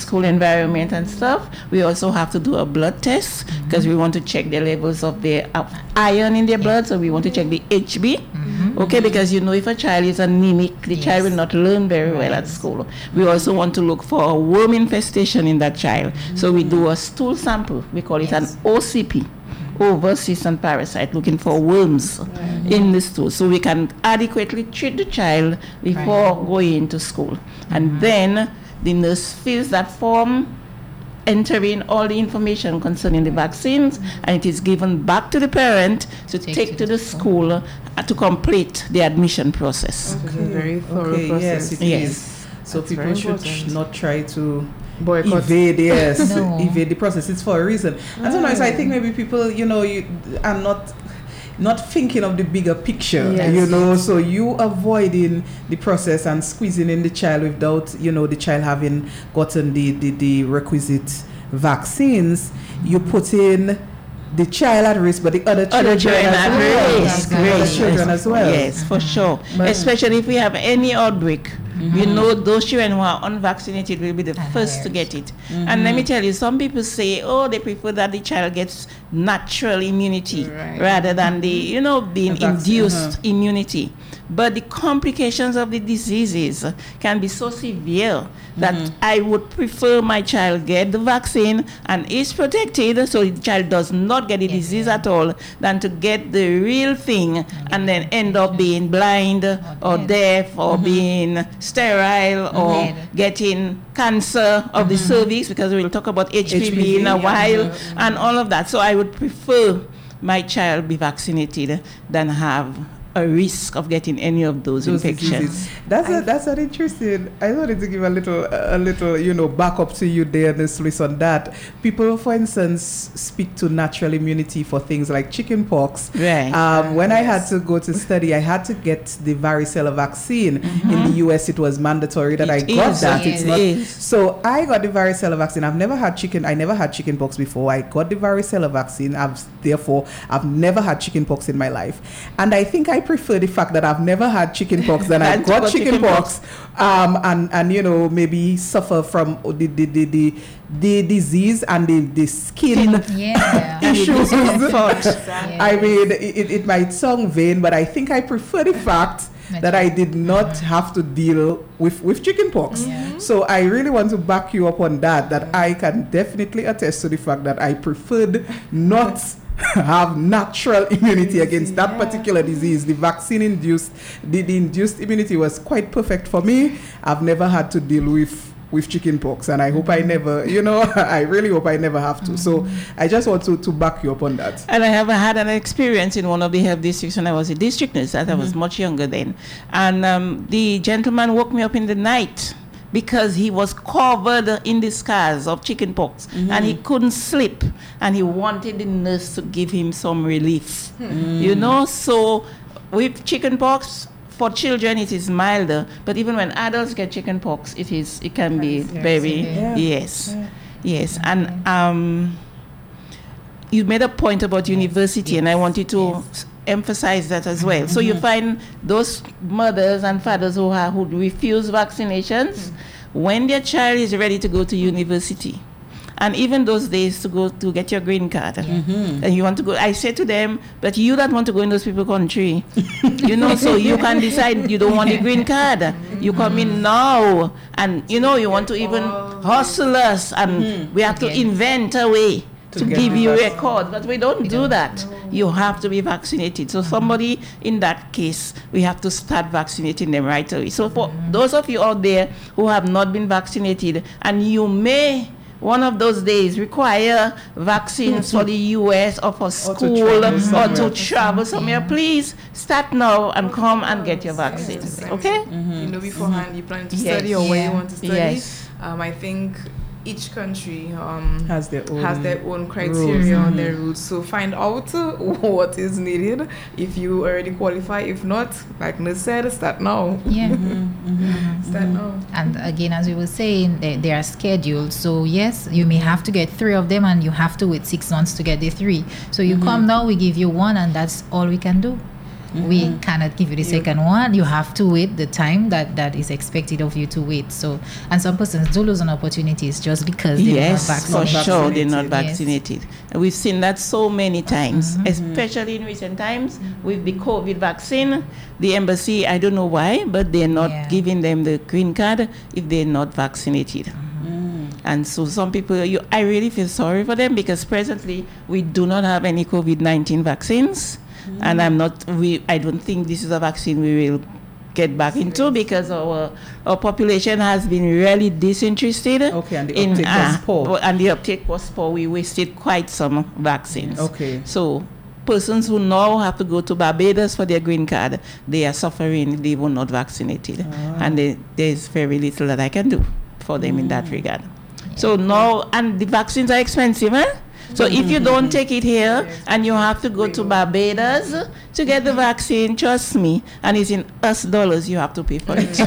school environment and stuff. We also have to do a blood test because mm-hmm. we want to check the levels of the uh, iron in their yeah. blood. So we want to check the H B. Mm-hmm. Okay, because you know if a child is anemic, the yes. child will not learn very well at school. We also want to look for a worm infestation in that child. Mm-hmm. So we do a stool sample. We call it yes. an O C P. Overcyst and parasite, looking for worms mm-hmm. in the stool, so we can adequately treat the child before right. going into school. Mm-hmm. And then the nurse fills that form, entering all the information concerning the vaccines, mm-hmm. and it is given back to the parent to take, take to, to the school, school uh, to complete the admission process. Okay. Very thorough okay. process. Yes, it yes. is. So That's people should important. not try to boycott. Evade, yes, no. evade the process. It's for a reason. And oh. sometimes I think maybe people, you know, you are not not thinking of the bigger picture, yes. you know. So you avoiding the process and squeezing in the child without, you know, the child having gotten the the, the requisite vaccines. You put in the child at risk, but the other children, other children as at well. risk. Other children as well. Yes, for sure. But especially if we have any outbreak. Mm-hmm. You know, those children who are unvaccinated will be the uh-huh. first to get it. Mm-hmm. And let me tell you, some people say, oh, they prefer that the child gets natural immunity right. rather than the, you know, being induced uh-huh. immunity. But the complications of the diseases can be so severe that mm-hmm. I would prefer my child get the vaccine and is protected so the child does not get the yes, disease yeah. at all than to get the real thing mm-hmm. and then end up being blind or, or deaf or mm-hmm. being sterile mm-hmm. or getting cancer of mm-hmm. the cervix, because we'll talk about H P V, H P V in a yeah. while mm-hmm. and all of that. So I would prefer my child be vaccinated than have a risk of getting any of those, those infections. Diseases. That's a, that's an interesting. I wanted to give a little a little you know back up to you there, Miss Lewis, on that. People, for instance, speak to natural immunity for things like chicken pox. Right. Um, when yes. I had to go to study, I had to get the varicella vaccine. Mm-hmm. In the U S, it was mandatory that it I got is, that. It's it not. Is. So I got the varicella vaccine. I've never had chicken. I never had chicken pox before. I got the varicella vaccine. I've therefore I've never had chicken pox in my life, and I think I prefer the fact that I've never had chicken pox than I've got chicken pox, um, and and you know maybe suffer from the the the, the, the disease and the, the skin yeah. issues. I mean, it, it might sound vain, but I think I prefer the fact that I did not have to deal with, with chicken pox. Mm-hmm. So I really want to back you up on that, that I can definitely attest to the fact that I preferred not have natural immunity against that yeah. particular disease. The vaccine induced, the, the induced immunity was quite perfect for me. I've never had to deal with with chicken pox, and I hope I never, you know, I really hope I never have to. So I just want to, to back you up on that. And I have had an experience in one of the health districts when I was a district nurse, that mm-hmm. I was much younger then. And um, the gentleman woke me up in the night because he was covered in the scars of chicken pox mm-hmm. and he couldn't sleep, and he wanted the nurse to give him some relief. Mm. You know, so with chicken pox, for children it is milder, but even when adults get chicken pox, it is it can be yes. very yeah. yes yeah. yes and um you made a point about university yes. and I wanted to yes. emphasize that as well. Mm-hmm. So you find those mothers and fathers who are who refuse vaccinations mm-hmm. when their child is ready to go to university. And even those days to go to get your green card, mm-hmm. and you want to go, I say to them, but you don't want to go in those people's country, you know, so you can decide you don't want the green card. Mm-hmm. You come in now, and you know, you want to even hustle us, and mm-hmm. we have to okay. invent a way to, to give you a record, but we don't we do don't. that. No. You have to be vaccinated. So mm-hmm. somebody in that case, we have to start vaccinating them right away. So for mm-hmm. those of you out there who have not been vaccinated, and you may one of those days require vaccines for the U S or for school or to travel, or to travel somewhere, please start now and come and get your vaccines. Okay? Mm-hmm. You know beforehand you plan to study yes. or where you want to study. Yes. Um, I think each country um, has their own has their own criteria and mm-hmm. their rules. So find out uh, what is needed if you already qualify. If not, like Ness said, start now. Yeah, mm-hmm. Mm-hmm. start mm-hmm. now. And again, as we were saying, they, they are scheduled. So yes, you may have to get three of them, and you have to wait six months to get the three. So you mm-hmm. come now, we give you one, and that's all we can do. Mm-hmm. We cannot give you the second one. You have to wait the time that, that is expected of you to wait. So, and some persons do lose an opportunities just because they're yes, not vaccinated. for sure, they're not vaccinated. Yes. And we've seen that so many times, mm-hmm. especially in recent times mm-hmm. with the COVID vaccine. The embassy, I don't know why, but they're not yeah. giving them the green card if they're not vaccinated. Mm-hmm. And so some people, you, I really feel sorry for them because presently we do not have any COVID nineteen vaccines. Mm. And I'm not, we, I don't think this is a vaccine we will get back into because our our population has been really disinterested. Okay, and the in, uptake uh, was poor. And the uptake was poor. We wasted quite some vaccines. Okay. So persons who now have to go to Barbados for their green card, they are suffering. They were not vaccinated. Ah. And they, there's very little that I can do for them mm. in that regard. Yeah. So now, and the vaccines are expensive, eh? So if you don't take it here and you have to go to Barbados to get the vaccine, trust me, and it's in us dollars, you have to pay for it.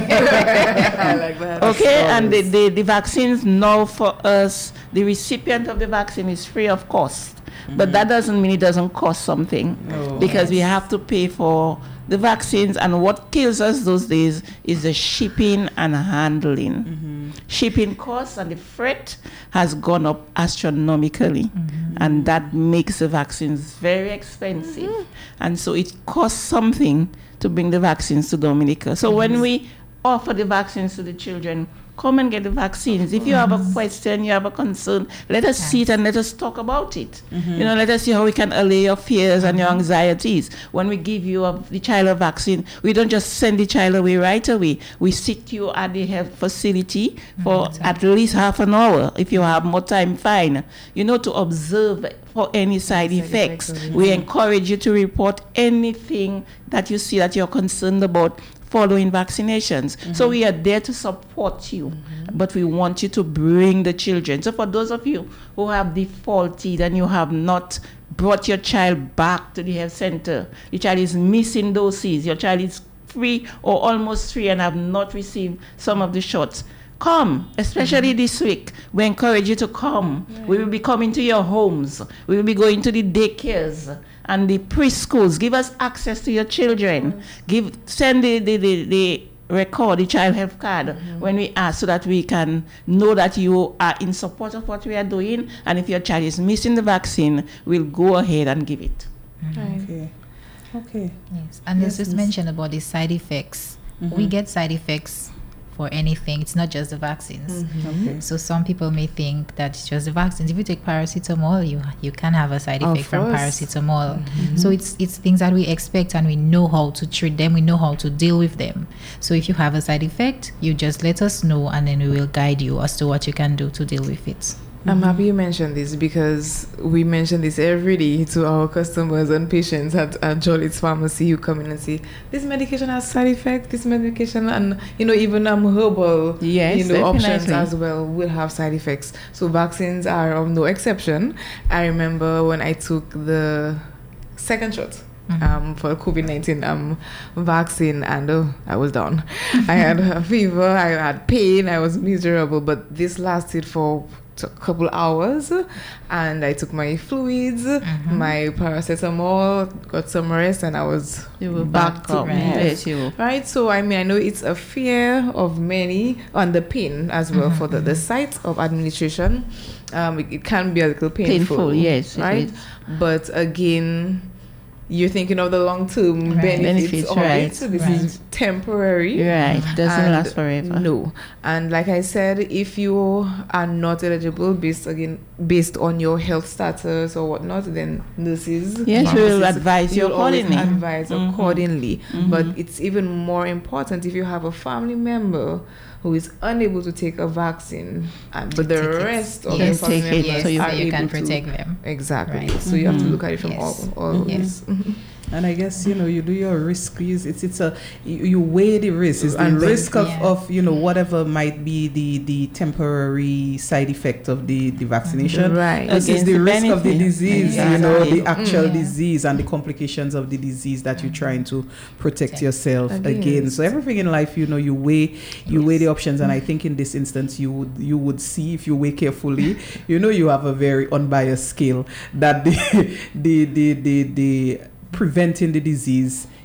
I like that. Okay, and the, the, the vaccines now for us, the recipient of the vaccine is free of cost. Mm-hmm. But that doesn't mean it doesn't cost something no. because yes. we have to pay for the vaccines, and what kills us those days is the shipping and handling. Mm-hmm. Shipping costs and the freight has gone up astronomically, mm-hmm. and that makes the vaccines very expensive. Mm-hmm. And so it costs something to bring the vaccines to Dominica. So mm-hmm. when we offer the vaccines to the children, come and get the vaccines. If you have a question, you have a concern, let us yes. sit and let us talk about it. Mm-hmm. You know, let us see how we can allay your fears mm-hmm. and your anxieties. When we give you a, the child a vaccine, we don't just send the child away right away. We sit you at the health facility for mm-hmm. at least half an hour. If you have more time, fine. You know, to observe for any side, side effects. effects we encourage you to report anything that you see that you're concerned about following vaccinations. Mm-hmm. So we are there to support you, mm-hmm. but we want you to bring the children. So for those of you who have defaulted and you have not brought your child back to the health center, your child is missing doses, your child is free or almost free and have not received some of the shots, come, especially mm-hmm. this week. We encourage you to come. Yeah. We will be coming to your homes. We will be going to the daycares and the preschools. Give us access to your children. Yes. Give send the, the, the, the record, the child health card mm-hmm. when we ask, so that we can know that you are in support of what we are doing. And if your child is missing the vaccine, we'll go ahead and give it. Mm-hmm. Okay. Okay. Yes. And yes, this is mentioned about the side effects. Mm-hmm. We get side effects for anything. It's not just the vaccines. Mm-hmm. Okay. So some people may think that it's just the vaccines. If you take paracetamol, you you can have a side effect from paracetamol. Mm-hmm. So it's it's things that we expect, and we know how to treat them. We know how to deal with them. So if you have a side effect, you just let us know, and then we will guide you as to what you can do to deal with it. I'm happy you mentioned this, because we mention this every day to our customers and patients at, at Jolly's Pharmacy who come in and say, this medication has side effects, this medication, and you know, even um, herbal yes, you know, definitely. options as well will have side effects. So vaccines are of no exception. I remember when I took the second shot Mm-hmm. Um, for COVID nineteen um, vaccine, and oh, I was down. I had a fever, I had pain, I was miserable, but this lasted for a couple hours, and I took my fluids, mm-hmm. my paracetamol, got some rest, and I was you were back, back to up. Yes, you right. So I mean, I know it's a fear of many, on the pain as well, mm-hmm. for the, the site of administration. Um, it, it can be a little painful, painful yes, right? But again, you're thinking of the long-term right. benefits, benefits of right. it. So this right. is temporary. Right. Doesn't last forever. No. And like I said, if you are not eligible based again based on your health status or whatnot, then nurses yes, will advise you accordingly. Advise mm-hmm. accordingly. Mm-hmm. But it's even more important if you have a family member who is unable to take a vaccine, uh, but the take it. yes. of yes, the family members yes, so you, are you can to, protect them. Exactly. Right. So mm-hmm. you have to look at it from yes. all, all yes. mm-hmm. And I guess, you know, you do your risk. It's it's a you, you weigh the risk. It's the and risk of, yeah. of, you know, whatever might be the, the temporary side effect of the, the vaccination. Right. This is the, the risk benefit. of the disease, exactly. you know, the actual mm-hmm. disease and the complications of the disease that you're trying to protect okay. yourself against. against. So everything in life, you know, you weigh you yes. weigh the options. And I think in this instance, you would you would see, if you weigh carefully, you know, you have a very unbiased scale that the the the the, the preventing the disease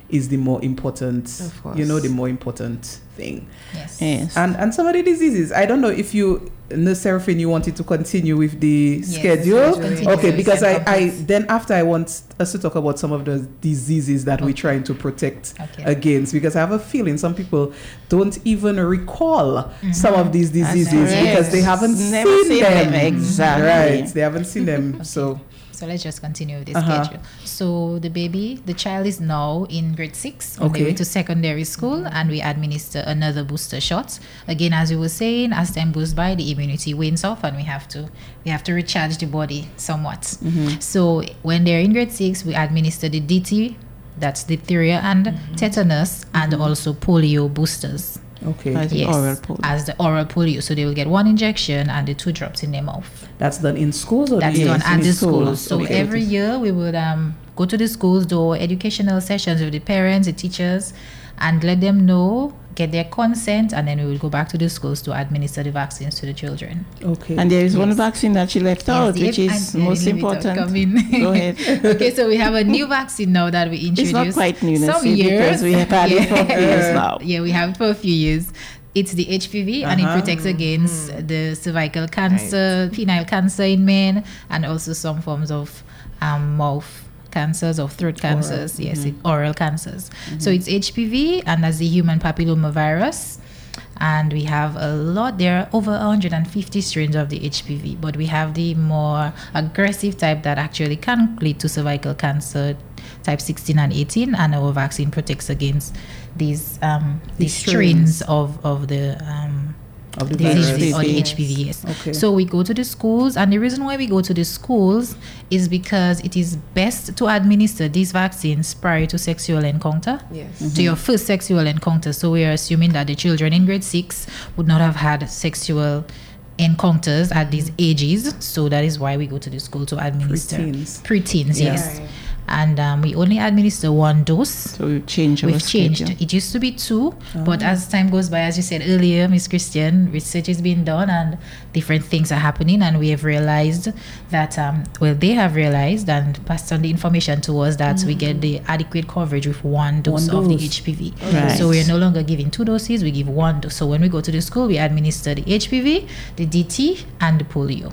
is the more important, Of course. you know, the more important thing. Yes. Yes. And and some of the diseases, I don't know if you, Nurse Seraphine, you wanted to continue with the Yes, schedule. continue Okay, with because I, some I updates. then after I want us to talk about some of the diseases that we're trying to protect Okay. against, because I have a feeling some people don't even recall some of these That's diseases correct. because they haven't Never seen seen them. them, exactly. Right, they haven't seen them. So So let's just continue with the Uh-huh. schedule. So the baby, the child is now in grade six on Okay. the way to secondary school, and we administer another booster shot. Again, as you were saying, as time goes by, the immunity wanes off, and we have to we have to recharge the body somewhat. Mm-hmm. So when they're in grade six, we administer the D T, that's diphtheria and Mm-hmm. tetanus, and also polio boosters. okay, As the Yes, oral polio. as the oral polio. So they will get one injection and the two drops in their mouth. that's done in schools or That's the- done Yes, at in the schools. schools. So Okay. every year we would um, go to the schools, do educational sessions with the parents, the teachers, and let them know, get their consent, and then we will go back to the schools to administer the vaccines to the children. Okay. And there is one Yes. vaccine that she left Yes, out, the which H- is and- most let me talk- important. come in. Go ahead. Okay, so we have a new vaccine now that we introduced. It's not quite new, Some Nancy, years. because we have had it for a few years now. Yeah, we have it for a few years. It's the H P V, and it Uh-huh. protects against the cervical cancer, penile cancer in men, and also some forms of um, mouth cancers or throat cancers. Yes, it, oral cancers. So it's H P V, and that's the human papilloma virus. And we have a lot, there are over one hundred fifty strains of the H P V, but we have the more aggressive type that actually can lead to cervical cancer, type sixteen and eighteen, and our vaccine protects against these um, these These strains strains. of, of the um, Of the disease virus. or the Yes. H P V, yes. Okay. So we go to the schools, and the reason why we go to the schools is because it is best to administer these vaccines prior to sexual encounter, Yes. to your first sexual encounter. So we are assuming that the children in grade six would not have had sexual encounters at these ages. So that is why we go to the school to administer Preteens. Preteens, Yeah. yes. Right. And um, we only administer one dose. So we've changed our We've changed. schedule. It used to be two, but as time goes by, as you said earlier, Miss Christian, research is being done and different things are happening, and we have realized that, um, well, they have realized and passed on the information to us that we get the adequate coverage with one dose One of the dose. H P V. Right. So we are no longer giving two doses; we give one dose. So when we go to the school, we administer the H P V, the D T, and the polio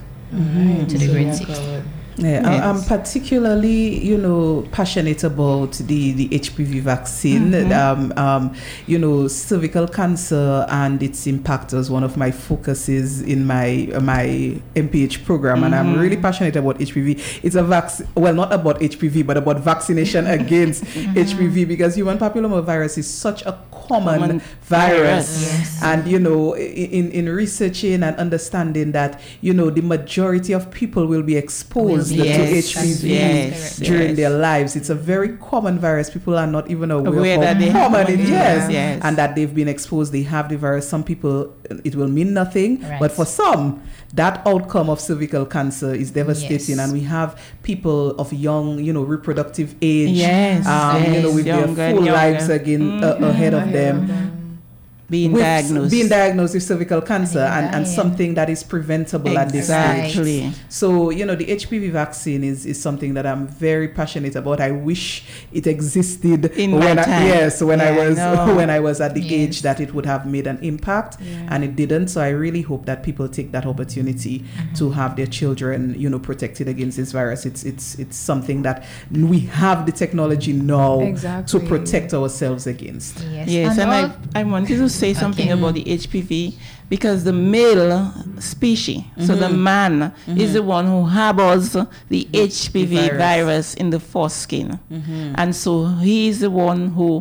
to the grade six. Yeah, I- I'm Yes. particularly, you know, passionate about the, the H P V vaccine. Um, um, you know, cervical cancer and its impact is one of my focuses in my uh, my M P H program, and I'm really passionate about H P V. It's a vaccine, well, not about H P V, but about vaccination against H P V, because human papilloma virus is such a common, Common virus, virus. Yes. and you know, i- in in researching and understanding that, you know, the majority of people will be exposed Will be, to yes, H P V yes, during yes. their lives. It's a very common virus. People are not even aware, Aware of that how they common have it it. is, Yes, yes. and that they've been exposed. They have the virus. Some people, it will mean nothing, Right. but for some, that outcome of cervical cancer is devastating. Yes. And we have people of young, you know, reproductive age, Yes, um, you yes, know, with younger their and full younger. lives again uh, ahead of them. Being with diagnosed. being diagnosed with cervical cancer and, and Yeah. something that is preventable at this stage. Exactly. So, you know, the H P V vaccine is, is something that I'm very passionate about. I wish it existed In my when I, time. yes, when I Yeah, I was know. when I was at the Yes. age that it would have made an impact, and it didn't. So I really hope that people take that opportunity to have their children, you know, protected against this virus. It's it's it's something that we have the technology now Exactly. to protect ourselves against. Yes, Yes, and, all- I, I wanted to say something Okay. about the H P V because the male species, so the man, is the one who harbors the H P V the virus. virus. in the foreskin. And so he is the one who,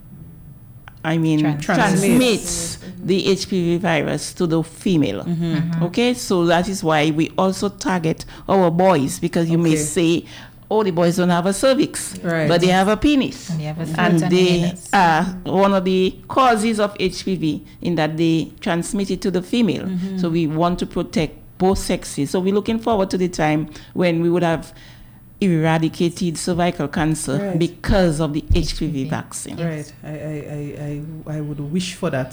I mean, Trans- transmits the H P V virus to the female. Okay, so that is why we also target our boys, because you may Okay. say, oh, the boys don't have a cervix, Right. but they have a penis. And they have a throat And and they anus. are one of the causes of H P V in that they transmit it to the female. So we want to protect both sexes. So we're looking forward to the time when we would have eradicated cervical cancer Right. because of the H P V vaccine. Right. I, I, I, I, I would wish for that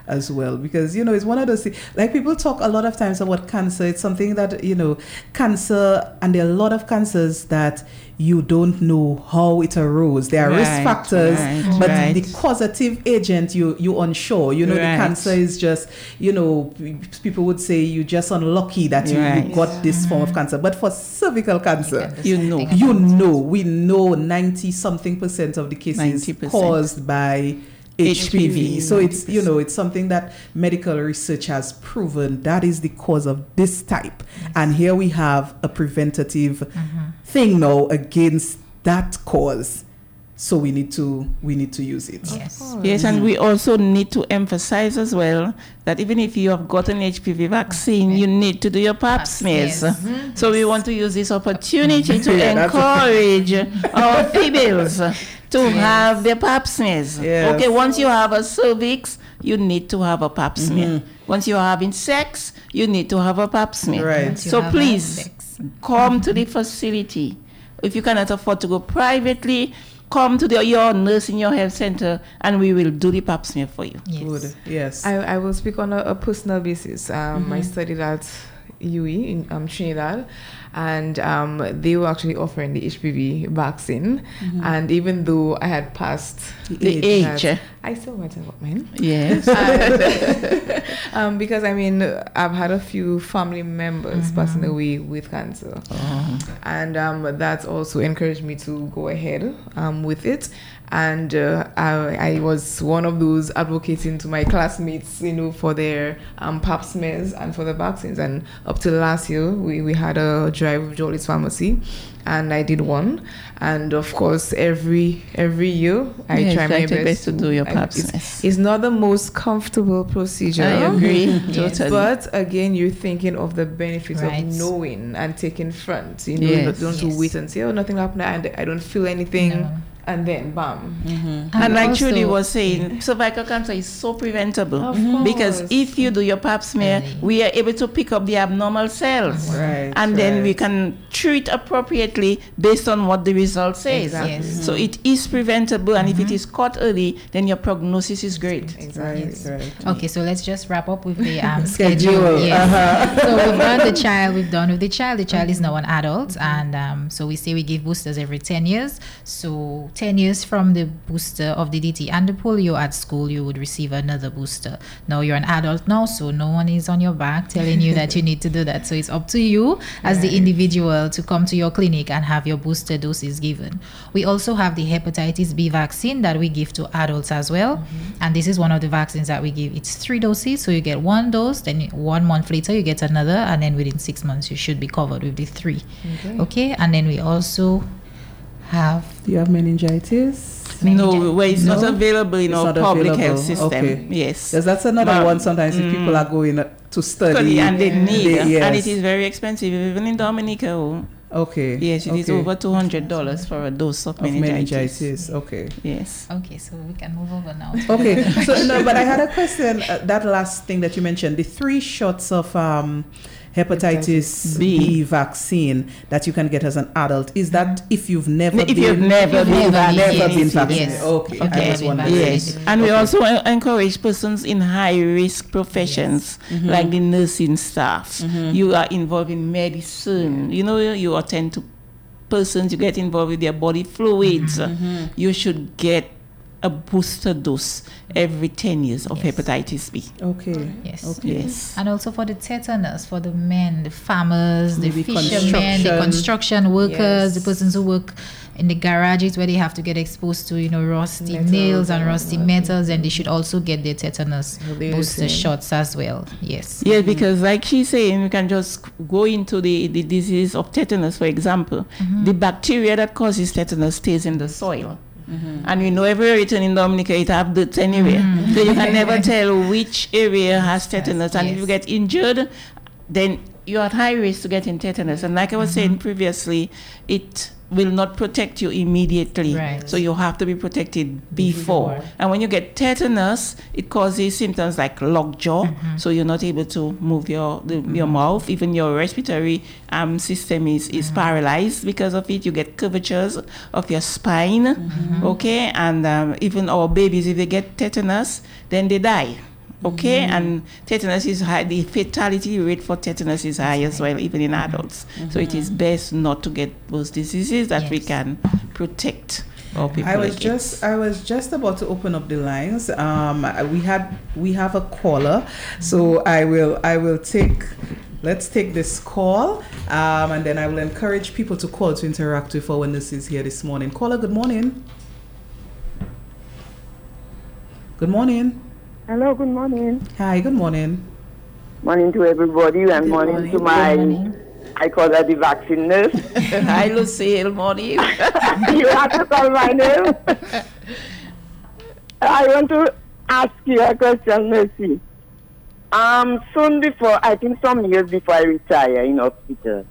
as well, because, you know, it's one of those things, like people talk a lot of times about cancer. It's something that, you know, cancer, and there are a lot of cancers that you don't know how it arose. There are right, risk factors, right, but right. the causative agent, you you unsure. You know, right. the cancer is just, you know, people would say you're just unlucky that you, right. you got this form of cancer. But for cervical cancer, you know, you know, we know ninety something percent of the cases ninety percent caused by H P V. H P V. So it's, you know, it's something that medical research has proven that is the cause of this type. Yes. And here we have a preventative mm-hmm. thing now against that cause. So we need to we need to use it. Yes. Yes, and we also need to emphasize as well that even if you have got an H P V vaccine, you need to do your pap smears. Yes. Mm-hmm. So we want to use this opportunity to yeah, encourage our females to yes. have their pap smears. Yes. Okay, once you have a cervix, you need to have a pap smear. Mm-hmm. Once you are having sex, you need to have a pap smear. Right. So please come mm-hmm. to the facility. If you cannot afford to go privately, come to the, your nursing, your health center, and we will do the pap smear for you. Yes. Good. Yes. I, I will speak on a, a personal basis. Um, mm-hmm. I studied at U I in um, Trinidad, and um, they were actually offering the H P V vaccine. Mm-hmm. And even though I had passed the, the age, age. I still went to got mine. Yes. And, um, because I mean, I've had a few family members mm-hmm. passing away with cancer, oh. and um, that's also encouraged me to go ahead um, with it. And uh, I, I was one of those advocating to my classmates, you know, for their um, pap smears and for the vaccines. And up to last year, we, we had a drive with Jolly's Pharmacy, and I did one. And of course, every every year, I yes, try my best, best to do your pap smears. It's, it's not the most comfortable procedure. I agree, totally. But again, you're thinking of the benefits right. of knowing and taking front. You know, yes. don't yes. wait and say, oh, nothing happened, and I don't feel anything. No. And then, bam. Mm-hmm. And, and like Julie was saying, cervical cancer is so preventable mm-hmm. because if you do your pap smear, really? we are able to pick up the abnormal cells. Right, and right. then we can treat appropriately based on what the result says. Exactly. Yes. Mm-hmm. So it is preventable, and mm-hmm. if it is caught early, then your prognosis is great. Exactly. Yes. Right. Okay, so let's just wrap up with the um, schedule. schedule. Yes. Uh-huh. So we've done the child, we've done with the child. The child mm-hmm. is now an adult, mm-hmm. and um, so we say we give boosters every ten years. So ten years from the booster of the D T and the polio at school, you would receive another booster. Now you're an adult now, so no one is on your back telling you that you need to do that. So it's up to you as right. the individual to come to your clinic and have your booster doses given. We also have the hepatitis B vaccine that we give to adults as well. Mm-hmm. And this is one of the vaccines that we give. It's three doses. So you get one dose, then one month later you get another, and then within six months you should be covered with the three. Okay. Okay. And then we also have... Do you have meningitis? No, where it's no? not available in it's our public available. health system. Okay. Yes. Yes, that's another but, one sometimes mm, if people are going to study. study and they need. They, yes. And it is very expensive, even in Dominica. Oh. Okay. Yes, it okay. is over two hundred dollars for a dose of, of meningitis. meningitis. Okay. Yes. Okay, so we can move over now. Okay. So, no, but I had a question. Uh, that last thing that you mentioned, the three shots of... Um, hepatitis B. B vaccine that you can get as an adult, is that if you've never if been you've never been never yes. been vaccinated? Yes. Okay, okay. I was wondering. Yes, and okay. we also encourage persons in high risk professions yes. mm-hmm. like the nursing staff. Mm-hmm. You are involved in medicine. You know, you attend to persons. You get involved with their body fluids. Mm-hmm. You should get a booster dose every ten years of yes. hepatitis B. Okay. Yes. Okay. Yes. And also for the tetanus, for the men, the farmers, the Maybe fishermen, the construction workers, yes. the persons who work in the garages where they have to get exposed to, you know, rusty metals nails and rusty and metals, and they should also get their tetanus booster shots as well. Yes. Yeah, mm-hmm. because like she's saying, we can just go into the, the disease of tetanus, for example. Mm-hmm. The bacteria that causes tetanus stays in the soil. Mm-hmm. And we know every region in Dominica it have dirt anywhere, mm-hmm. so you can never tell which area has tetanus. And yes. if you get injured, then you're at high risk to getting tetanus. And like I was mm-hmm. saying previously, it will not protect you immediately. Right. So you have to be protected before. before. And when you get tetanus, it causes symptoms like lockjaw. Mm-hmm. So you're not able to move your the, mm-hmm. your mouth. Even your respiratory um, system is, is mm-hmm. paralyzed because of it. You get curvatures of your spine. Mm-hmm. Okay. And um, even our babies, if they get tetanus, then they die. Okay, mm-hmm. and tetanus is high. The fatality rate for tetanus is high as well, even in adults. Mm-hmm. So it is best not to get those diseases that yes. we can protect. I was just I was just about to open up the lines. Um, we had we have a caller, so I will I will take. Let's take this call, um, and then I will encourage people to call to interact with our nurses here this morning. Caller, good morning. Good morning. Hello, good morning. Hi, good morning. Morning to everybody, and morning, morning to my. Morning. I call her the vaccine nurse. Hi, Lucille. Morning. You have to call my name. I want to ask you a question, Mercy. Um, soon before, I think some years before I retire in hospital,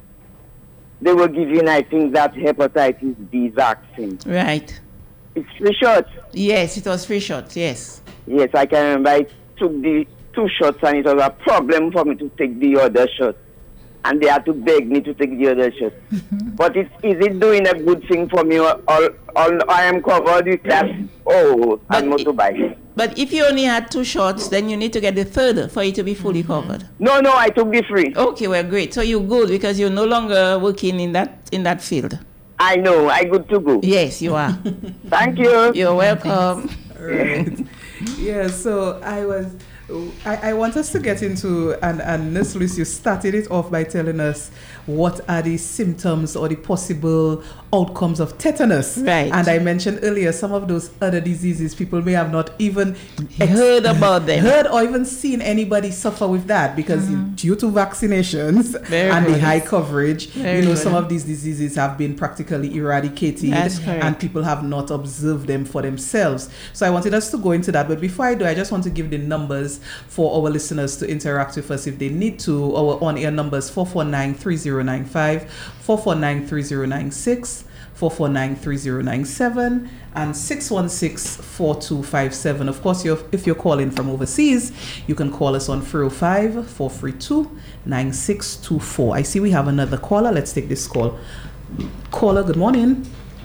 they were giving, I think, that hepatitis B vaccine. Right. It's free shots. Yes, it was free shots, yes. Yes, I can remember I took the two shots and it was a problem for me to take the other shot. And they had to beg me to take the other shot. But it's, is it doing a good thing for me? Or, or, or I am covered with class O and motorbike. But if you only had two shots, then you need to get the third for you to be fully mm-hmm. covered. No, no, I took the three. Okay, well, great. So you're good because you're no longer working in that in that field. I know. I good to go. Yes, you are. Thank you. You're welcome. Right. Yeah, so I was... I, I want us to get into, and, and Nurse Louise, you started it off by telling us what are the symptoms or the possible outcomes of tetanus. Right. And I mentioned earlier some of those other diseases people may have not even ex- heard about them. Heard or even seen anybody suffer with that because mm-hmm. due to vaccinations Very and good. the high coverage, Very you know, good. some of these diseases have been practically eradicated. That's correct. And people have not observed them for themselves. So I wanted us to go into that. But before I do, I just want to give the numbers for our listeners to interact with us if they need to. Our on-air numbers four four nine, three zero nine five, four four nine, three zero nine six, four four nine, three zero nine seven, and six one six, four two five seven. Of course, you're, if you're calling from overseas, you can call us on three oh five, four three two, nine six two four. I see we have another caller. Let's take this call. Caller, good morning.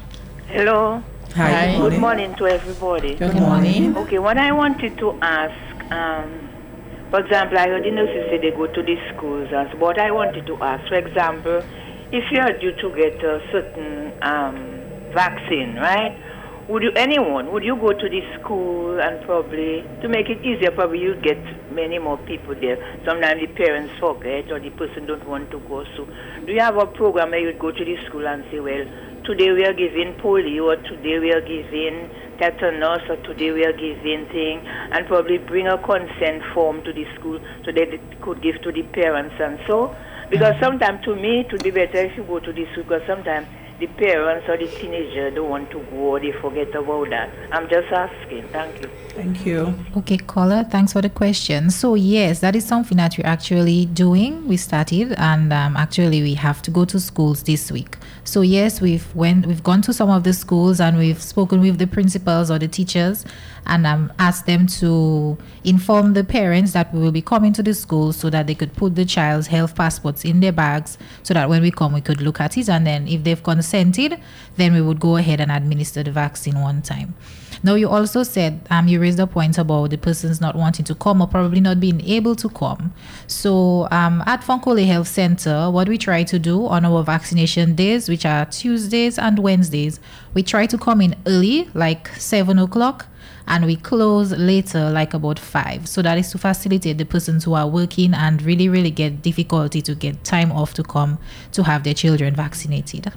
Hello. Hi, Hi. good morning. Good morning to everybody. Good morning. Okay, what I wanted to ask, um, for example, I heard the nurses say they go to the schools, and so what I wanted to ask, for example, if you are due to get a certain um, vaccine, right? Would you, anyone, would you go to the school and probably, to make it easier, probably you'd get many more people there. Sometimes the parents forget or the person don't want to go. So do you have a program where you'd go to the school and say, well, today we are giving polio, or today we are giving tetanus, or today we are giving thing, and probably bring a consent form to the school so that they could give to the parents and so. Because sometimes to me it would be better if you go to the school, because sometimes the parents or the teenager don't want to go or they forget about that. I'm just asking. Thank you. Thank you. Okay, caller, thanks for the question. So yes, that is something that we're actually doing. We started, and um, actually we have to go to schools this week. So yes, we've went, we've gone to some of the schools and we've spoken with the principals or the teachers, and um, asked them to inform the parents that we will be coming to the school so that they could put the child's health passports in their bags, so that when we come we could look at it, and then if they've consented, then we would go ahead and administer the vaccine one time. Now, you also said, um, you raised a point about the persons not wanting to come or probably not being able to come. So um, at Fonkole Health Center, what we try to do on our vaccination days, which are Tuesdays and Wednesdays, we try to come in early, like seven o'clock, and we close later, like about five. So that is to facilitate the persons who are working and really, really get difficulty to get time off to come to have their children vaccinated.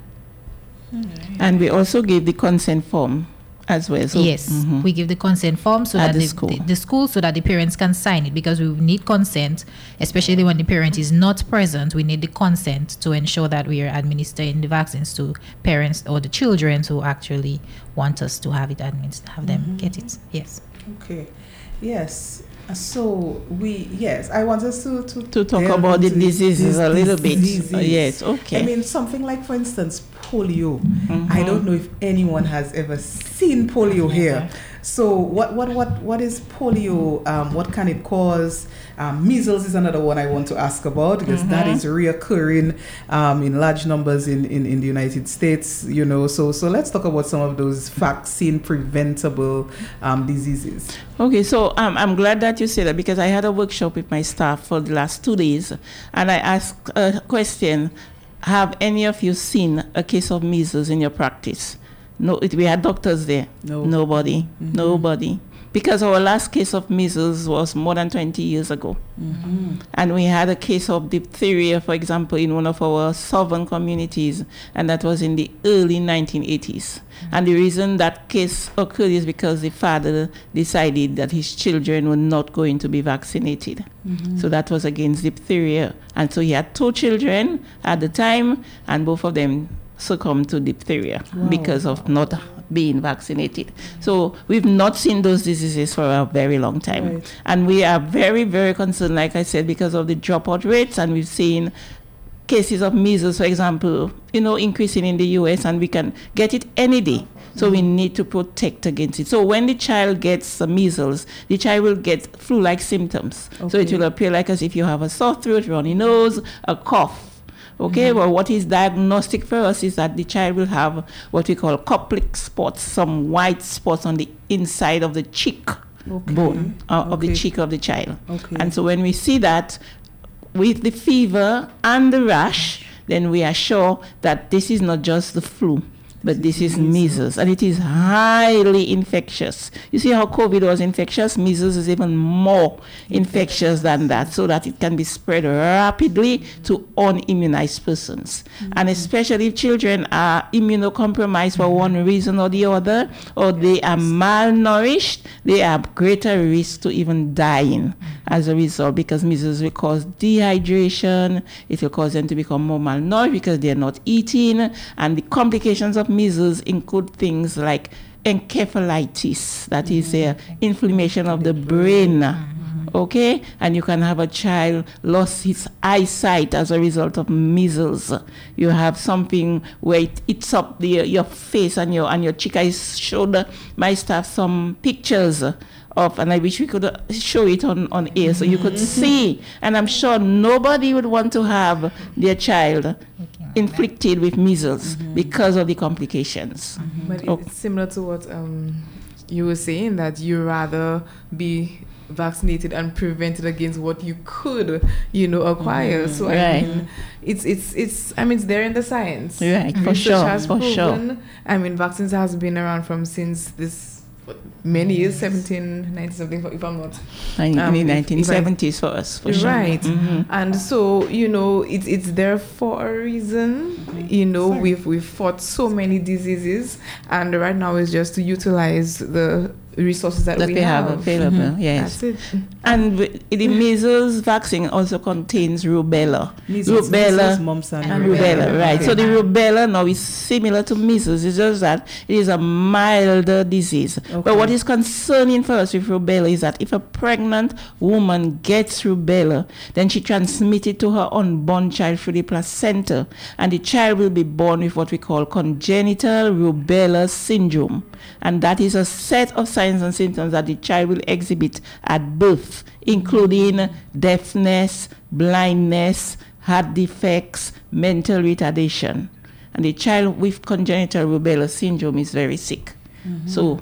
Mm-hmm. And we also give the consent form as well. So, yes, mm-hmm. we give the consent form so At that the, the, school. The, the school, so that the parents can sign it, because we need consent, especially when the parent is not present. We need the consent to ensure that we are administering the vaccines to parents or the children who actually want us to have it administered, have them mm-hmm. get it. Yes. Okay. Yes. So we yes, I want us to to, to talk about the diseases a little bit. Diseases. Uh, yes, okay. I mean, something like, for instance, polio. Mm-hmm. I don't know if anyone has ever seen polio here. So what what what what is polio? Um, what can it cause? Um, measles is another one I want to ask about, because mm-hmm. that is reoccurring um, in large numbers in, in, in the United States. You know, so so let's talk about some of those vaccine preventable um, diseases. Okay, so um, I'm glad that you said that, because I had a workshop with my staff for the last two days, and I asked a question: have any of you seen a case of measles in your practice? No, it, we had doctors there. No. Nobody. Mm-hmm. Nobody. Because our last case of measles was more than twenty years ago. Mm-hmm. And we had a case of diphtheria, for example, in one of our southern communities, and that was in the early nineteen eighties. Mm-hmm. And the reason that case occurred is because the father decided that his children were not going to be vaccinated. Mm-hmm. So that was against diphtheria. And so he had two children at the time, and both of them succumbed to diphtheria wow. because of not being vaccinated. So we've not seen those diseases for a very long time. Right. And we are very, very concerned, like I said, because of the dropout rates, and we've seen cases of measles, for example, you know, increasing in the U S, and we can get it any day. So mm-hmm. we need to protect against it. So when the child gets uh, measles, the child will get flu-like symptoms. Okay. So it will appear like as if you have a sore throat, runny nose, a cough. Okay, mm-hmm. well, what is diagnostic for us is that the child will have what we call Koplik spots, some white spots on the inside of the cheek okay. bone uh, okay. of the cheek of the child. Okay. And so when we see that with the fever and the rash, then we are sure that this is not just the flu, but this is measles, and it is highly infectious. You see how COVID was infectious? Measles is even more infectious than that, so that it can be spread rapidly to unimmunized persons. Mm-hmm. And especially if children are immunocompromised for one reason or the other, or they are malnourished, they have greater risk to even dying as a result, because measles will cause dehydration, it will cause them to become more malnourished because they are not eating, and the complications of measles include things like encephalitis, that mm-hmm. is a inflammation of the brain. Mm-hmm. Okay, and you can have a child lost his eyesight as a result of measles. You have something where it eats up the, your face and your and your cheek. I showed my staff some pictures of, and I wish we could uh, show it on, on air so you could mm-hmm. see. And I'm sure nobody would want to have their child inflicted with measles mm-hmm. because of the complications. Mm-hmm. But oh. it's similar to what um, you were saying, that you rather be vaccinated and prevented against what you could, you know, acquire. Mm-hmm. So right. I mean, it's it's it's. I mean, it's there in the science. Right, for Research sure, has for proven, sure. I mean, vaccines has been around from since this. Many years, seventeen ninety something, if I'm not. In um, the nineteen seventies for us, for sure. Right. Mm-hmm. And so, you know, it's it's there for a reason. Mm-hmm. You know, Sorry. we've we've fought so many diseases, and right now is just to utilize the resources that, that we, we have, have available. Mm-hmm. Yes. That's it. And the measles vaccine also contains rubella. Measles, rubella, measles, mumps and, and rubella. rubella. Right. Okay. So the rubella now is similar to measles. It's just that it is a milder disease. Okay. But what is concerning for us with rubella is that if a pregnant woman gets rubella, then she transmits it to her unborn child through the placenta, and the child will be born with what we call congenital rubella syndrome. And that is a set of signs and symptoms that the child will exhibit at birth, including deafness, blindness, heart defects, mental retardation. And the child with congenital rubella syndrome is very sick. Mm-hmm. So,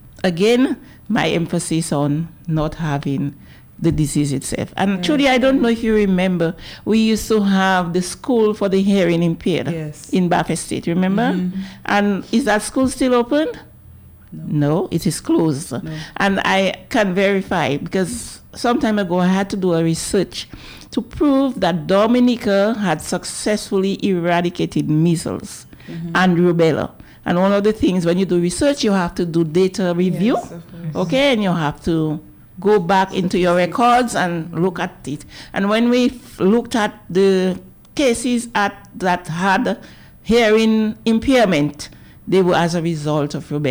again, my emphasis on not having the disease itself. And right. Trudy, I don't know if you remember, we used to have the school for the hearing impaired yes. in Bath Estate, remember? Mm-hmm. And is that school still open? No, no it is closed. No. And I can verify, because some time ago I had to do a research to prove that Dominica had successfully eradicated measles mm-hmm. and rubella. And one of the things, when you do research, you have to do data review, yes, okay, and you have to go back into your records and look at it. And when we f- looked at the cases at that had hearing impairment, they were as a result of rubella.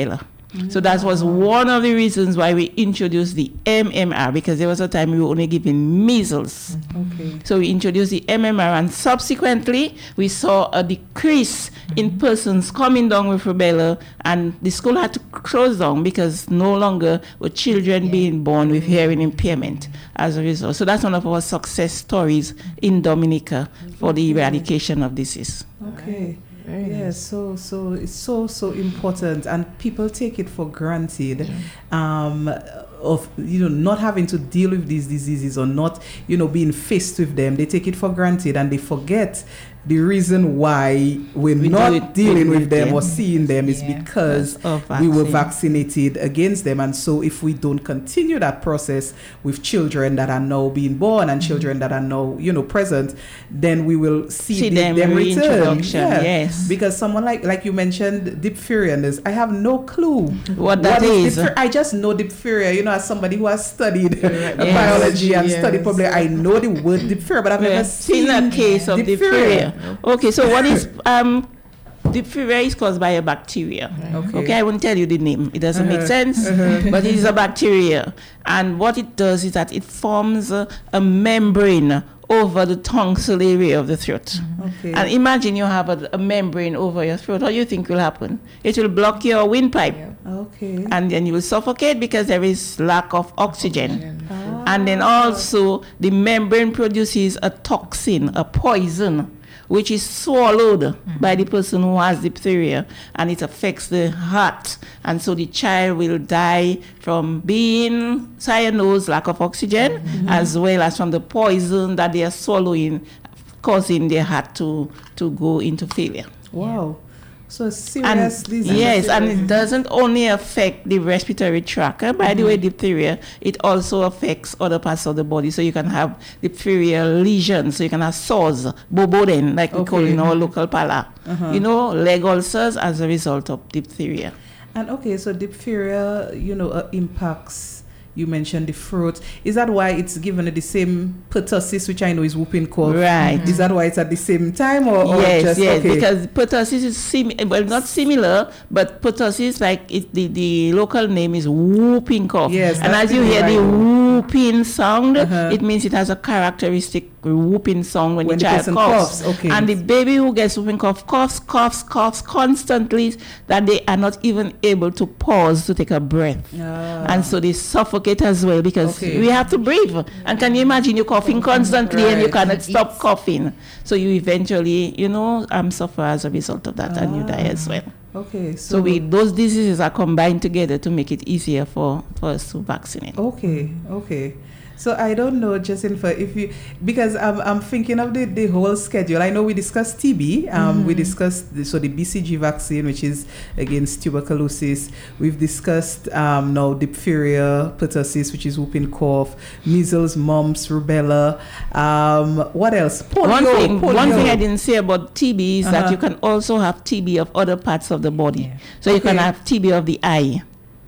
Mm-hmm. So that was one of the reasons why we introduced the M M R, because there was a time we were only giving measles. Okay. So we introduced the M M R, and subsequently we saw a decrease in persons coming down with rubella, and the school had to close down because no longer were children yeah. being born with hearing impairment as a result. So that's one of our success stories in Dominica for the eradication of disease. Okay. Very yes, nice. so so it's so so important, and people take it for granted, yeah. um, of you know not having to deal with these diseases or not you know being faced with them. They take it for granted and they forget the reason why we're we not dealing with them, them or seeing them is yeah. because we were vaccinated against them. And so if we don't continue that process with children that are now being born and mm-hmm. children that are now, you know, present, then we will see, see the, them, them return. Yeah. Yes. Because someone like like you mentioned diphtheria, and this, I have no clue what that what is. is I just know diphtheria, you know, as somebody who has studied yes. biology and yes. studied public, I know the word diphtheria, but I've yes. never seen, seen a case of diphtheria. diphtheria. Okay, so what is um, diphtheria is caused by a bacteria. Okay. okay, I won't tell you the name. It doesn't uh-huh. make sense, uh-huh. but it is a bacteria. And what it does is that it forms a, a membrane over the tonsil area of the throat. Okay. And imagine you have a, a membrane over your throat. What do you think will happen? It will block your windpipe. Yeah. Okay. And then you will suffocate because there is lack of oxygen. oxygen. Ah. And then also the membrane produces a toxin, a poison, which is swallowed mm-hmm. by the person who has diphtheria, and it affects the heart. And so the child will die from being cyanose, lack of oxygen, mm-hmm. as well as from the poison that they are swallowing, causing their heart to, to go into failure. Wow. So serious and, yes, and it doesn't only affect the respiratory tract. Uh, by mm-hmm. the way, diphtheria, it also affects other parts of the body. So you can have diphtheria lesions. So you can have sores, boboden, like okay. we call in our local pala. Uh-huh. You know, leg ulcers as a result of diphtheria. And okay, so diphtheria, you know, uh, impacts. You mentioned the throat. Is that why it's given at the same pertussis, which I know is whooping cough? Right. Mm-hmm. Is that why it's at the same time, or, or yes, just yes? Okay. Because pertussis is sim- well, not similar, but pertussis, like it, the the local name is whooping cough. Yes. And as you hear right. the whooping sound, uh-huh. it means it has a characteristic whooping sound when, when the child the coughs. coughs. Okay. And the baby who gets whooping cough coughs, coughs, coughs constantly, that they are not even able to pause to take a breath, ah. and so they suffocate as well, because okay. we have to breathe. And can you imagine you coughing constantly right. and you cannot stop it's coughing? So you eventually, you know, um, suffer as a result of that, ah. and you die as well. Okay, so, so we those diseases are combined together to make it easier for, for us to vaccinate. Okay, okay. So I don't know, Jacinta, if you, because I'm I'm thinking of the, the whole schedule. I know we discussed T B. Um, mm-hmm. We discussed the, so the B C G vaccine, which is against tuberculosis. We've discussed um, now diphtheria, pertussis, which is whooping cough, measles, mumps, rubella. Um, what else? Polio. One thing, polio. one thing I didn't say about T B is uh-huh. that you can also have T B of other parts of the body. Yeah. So okay. you can have T B of the eye.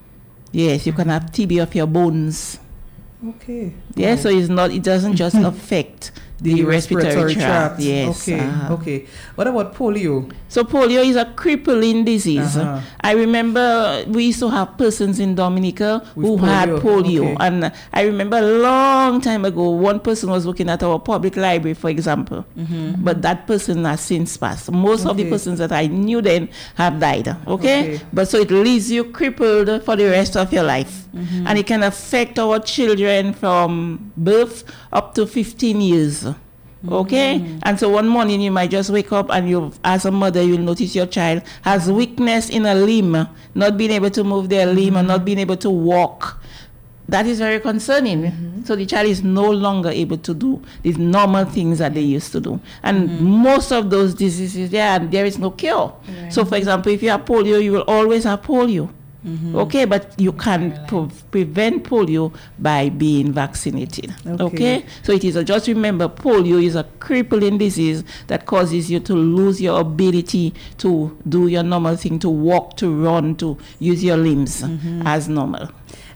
Yes, you can have T B of your bones. Okay. Yeah, right. So it's not. It doesn't just affect the, the respiratory, respiratory tract. tract. Yes. Okay. Uh-huh. Okay. What about polio? So polio is a crippling disease. Uh-huh. I remember we used to have persons in Dominica With who polio. had polio, okay. and I remember a long time ago, one person was working at our public library, for example, mm-hmm. but that person has since passed. Most okay. of the persons that I knew then have died. Okay? okay, but so it leaves you crippled for the rest of your life, mm-hmm. and it can affect our children from birth up to fifteen years. Okay, mm. and so one morning you might just wake up and you, as a mother, you'll notice your child has weakness in a limb, not being able to move their limb, mm-hmm. and not being able to walk. That is very concerning. Mm-hmm. So the child is no longer able to do these normal things that they used to do. And mm-hmm. most of those diseases, there, and there is no cure. Right. So for example, if you have polio, you will always have polio. Mm-hmm. Okay, but you can pre- prevent polio by being vaccinated. Okay. okay, so it is a, just remember, polio is a crippling disease that causes you to lose your ability to do your normal thing, to walk, to run, to use your limbs mm-hmm. as normal.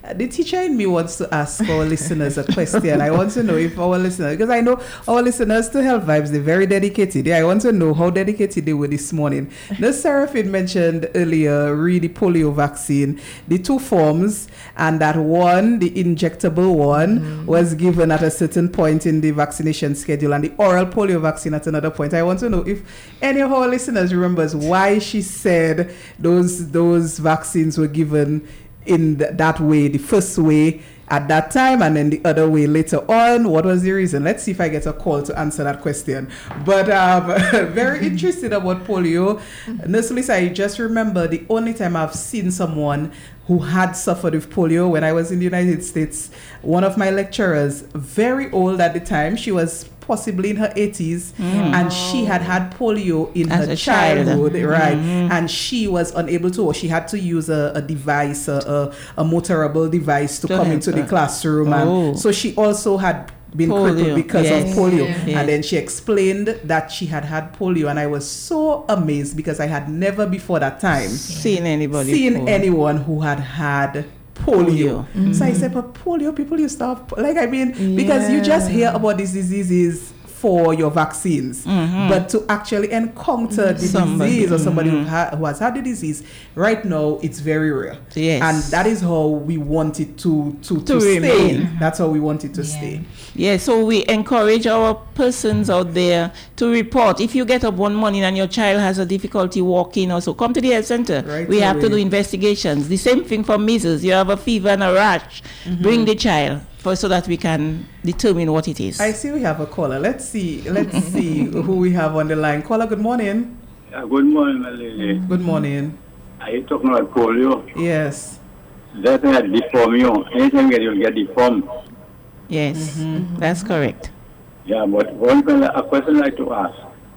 Uh, the teacher in me wants to ask our listeners a question. I want to know if our listeners, because I know our listeners to Health Vibes, they're very dedicated. Yeah, I want to know how dedicated they were this morning. The Seraphine mentioned earlier, read the polio vaccine, the two forms, and that one, the injectable one, mm-hmm. was given at a certain point in the vaccination schedule, and the oral polio vaccine at another point. I want to know if any of our listeners remembers why she said those those vaccines were given in th- that way, the first way at that time, and then the other way later on. What was the reason? Let's see if I get a call to answer that question. But um, very interested about polio. Nurse Lisa, I just remember the only time I've seen someone who had suffered with polio when I was in the United States. One of my lecturers, very old at the time, she was possibly in her eighties, mm. and she had had polio in As her childhood, child. right? Mm-hmm. And she was unable to, or she had to use a, a device, a, a, a motorable device to, to come into her. the classroom. Oh. And so she also had been polio. crippled because yes. of polio. Yeah. Yes. And then she explained that she had had polio, and I was so amazed because I had never before that time seen anybody seen polio. anyone who had had polio. polio. Mm-hmm. So I said, but polio, people used to have, like, I mean, yeah. because you just hear about these diseases for your vaccines, mm-hmm. but to actually encounter the somebody. disease or somebody mm-hmm. who, ha- who has had the disease, right now it's very rare. Yes. And that is how we want it to, to, to, to stay. Mm-hmm. That's how we want it to yeah. stay. Yeah, so we encourage our persons out there to report. If you get up one morning and your child has a difficulty walking, also come to the health center. Right we away. have to do investigations. The same thing for measles. You have a fever and a rash, mm-hmm. bring the child for, so that we can determine what it is. I see we have a caller. Let's see. Let's see who we have on the line. Caller, good morning. Yeah, good morning, my lady. Good morning. Are you talking about polio? Yes. That had deform you. Anytime you get deformed. Yes, mm-hmm. that's correct. Yeah, but one a question I'd like to ask.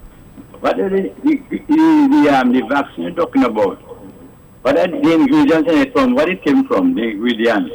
What is the, the, the, the, um, the vaccine you're talking about? What are the ingredients in it from? What it came from, the ingredients?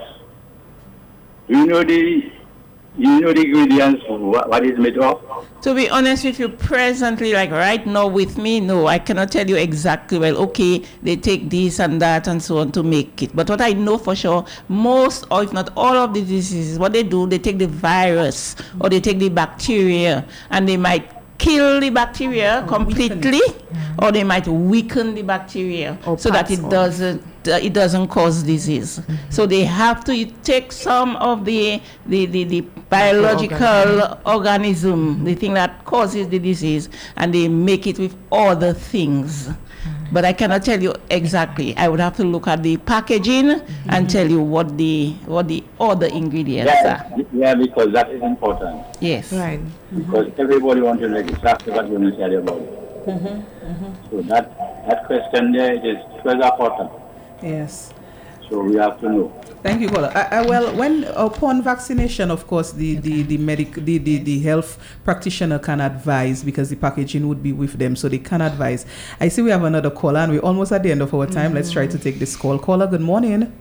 Do you know the, you know the ingredients, what, what is made of? To be honest with you, presently, like right now with me, no, I cannot tell you exactly, well, okay, they take this and that and so on to make it. But what I know for sure, most or if not all of the diseases, what they do, they take the virus or they take the bacteria and they might kill the bacteria or completely mm-hmm. or they might weaken the bacteria or so that it doesn't uh, it doesn't cause disease. Mm-hmm. So they have to take some of the the, the, the biological organism, the thing that causes the disease, and they make it with other things. Mm-hmm. But I cannot tell you exactly. I would have to look at the packaging mm-hmm. and tell you what the what the other ingredients yeah, are. Yeah, because that is important. Yes. Right. Because mm-hmm. everybody wants to know exactly what you want to tell you about it. Mm-hmm. Mm-hmm. So that that question there is very important. Yes. So we have to know. Thank you, caller. I, I, well, when upon vaccination, of course, the the the medic the, the the health practitioner can advise because the packaging would be with them, so they can advise. I see we have another caller, and we're almost at the end of our time. Mm-hmm. Let's try to take this call. Caller, good morning.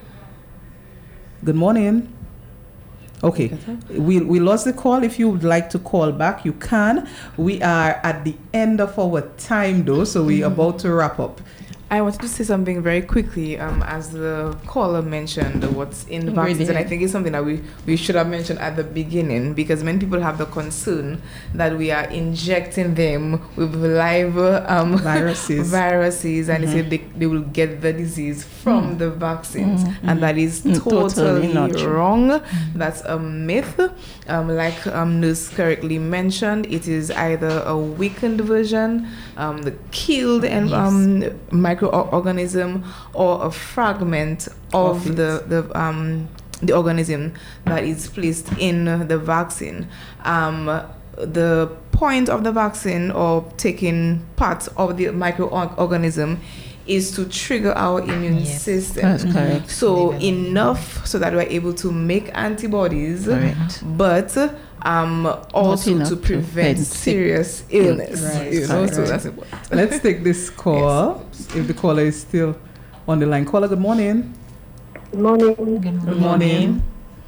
Good morning. Okay, we we lost the call. If you would like to call back, you can. We are at the end of our time, though, so we're mm-hmm. about to wrap up. I wanted to say something very quickly, um, as the caller mentioned what's in the vaccines, and I think it's something that we, we should have mentioned at the beginning, because many people have the concern that we are injecting them with live um, viruses, viruses, and mm-hmm. they say they, they will get the disease from mm. the vaccines, mm-hmm. and that is mm, totally, totally wrong. Mm-hmm. That's a myth. Um, like um, Nurse correctly mentioned, it is either a weakened version, um, the killed and um, microorganism, or a fragment of, of the the um, the organism that is placed in the vaccine. Um, the point of the vaccine, or taking part of the microorganism, is to trigger our immune yes. system. That's correct. So enough so that we're able to make antibodies, correct. but um, also to prevent serious illness. Right. You know, right. So that's important. Let's take this call. Yes. If the caller is still on the line. Caller, good morning. Good morning. Good, good morning.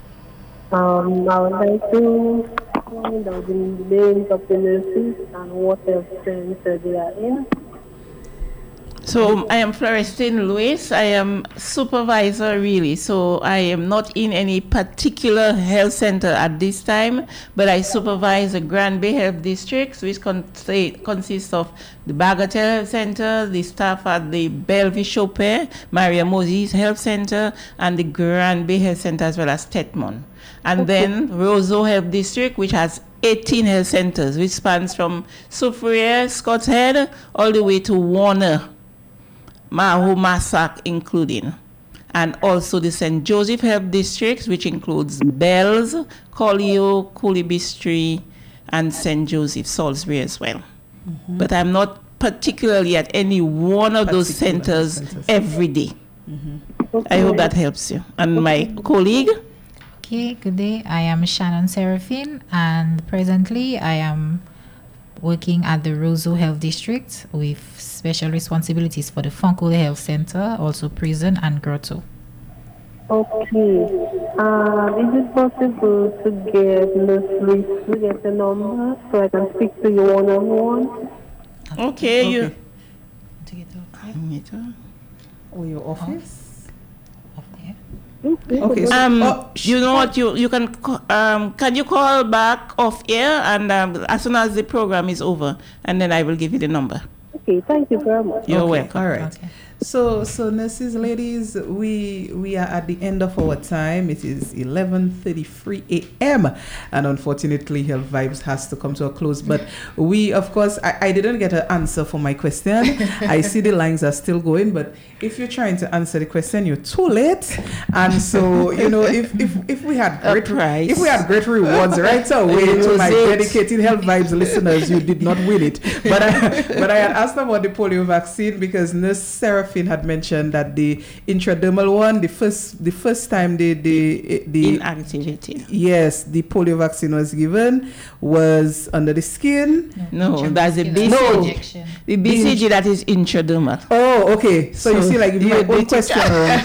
Um, I would like to find out the names of the nurses and what health centers they are in. So I am Florestine Lewis. I am supervisor really. So I am not in any particular health center at this time, but I supervise the Grand Bay Health Districts, which con- consists of the Bagatelle Health Center, the staff at the Bellevue Chopin, Maria Moses Health Center, and the Grand Bay Health Center, as well as Tetmon. And okay. then Roseau Health District, which has eighteen health centers, which spans from Soufriere, Scott's Head, all the way to Warner, Mahomasac including. And also the Saint Joseph Health District, which includes Bells, Collio, Coolibistry, and Saint Joseph, Salisbury as well. Mm-hmm. But I'm not particularly at any one of those centers, centers every day. Mm-hmm. Okay. I hope that helps you. And my colleague? Okay, good day. I am Shannon Seraphine, and presently I am working at the Roseau Health District with special responsibilities for the Fonkole Health Center, also prison and grotto. Okay. Um, is it possible to get Nurse to get the number so I can speak to you one on one? Okay, okay. You. To get the or your office? Okay. So um, oh, you know what? You you can um can you call back off air and um, as soon as the program is over, and then I will give you the number. Okay. Thank you very much. You're okay. welcome. All right. Okay. So, so nurses, ladies, we we are at the end of our time. It is eleven thirty-three a.m. and unfortunately, Health Vibes has to come to a close. But we, of course, I, I didn't get an answer for my question. I see the lines are still going, but if you're trying to answer the question, you're too late. And so, you know, if if, if we had great price. if we had great rewards right away to my it. dedicated Health Vibes listeners, you did not win it. But I but I had asked about the polio vaccine because Nurse Sarah had mentioned that the intradermal one, the first the first time the the the inactivated. Yes, the polio vaccine was given was under the skin. No, no that's a B C G. No. Injection. The B C G that is intradermal. Oh, okay. So, so you see, like my own question wrong.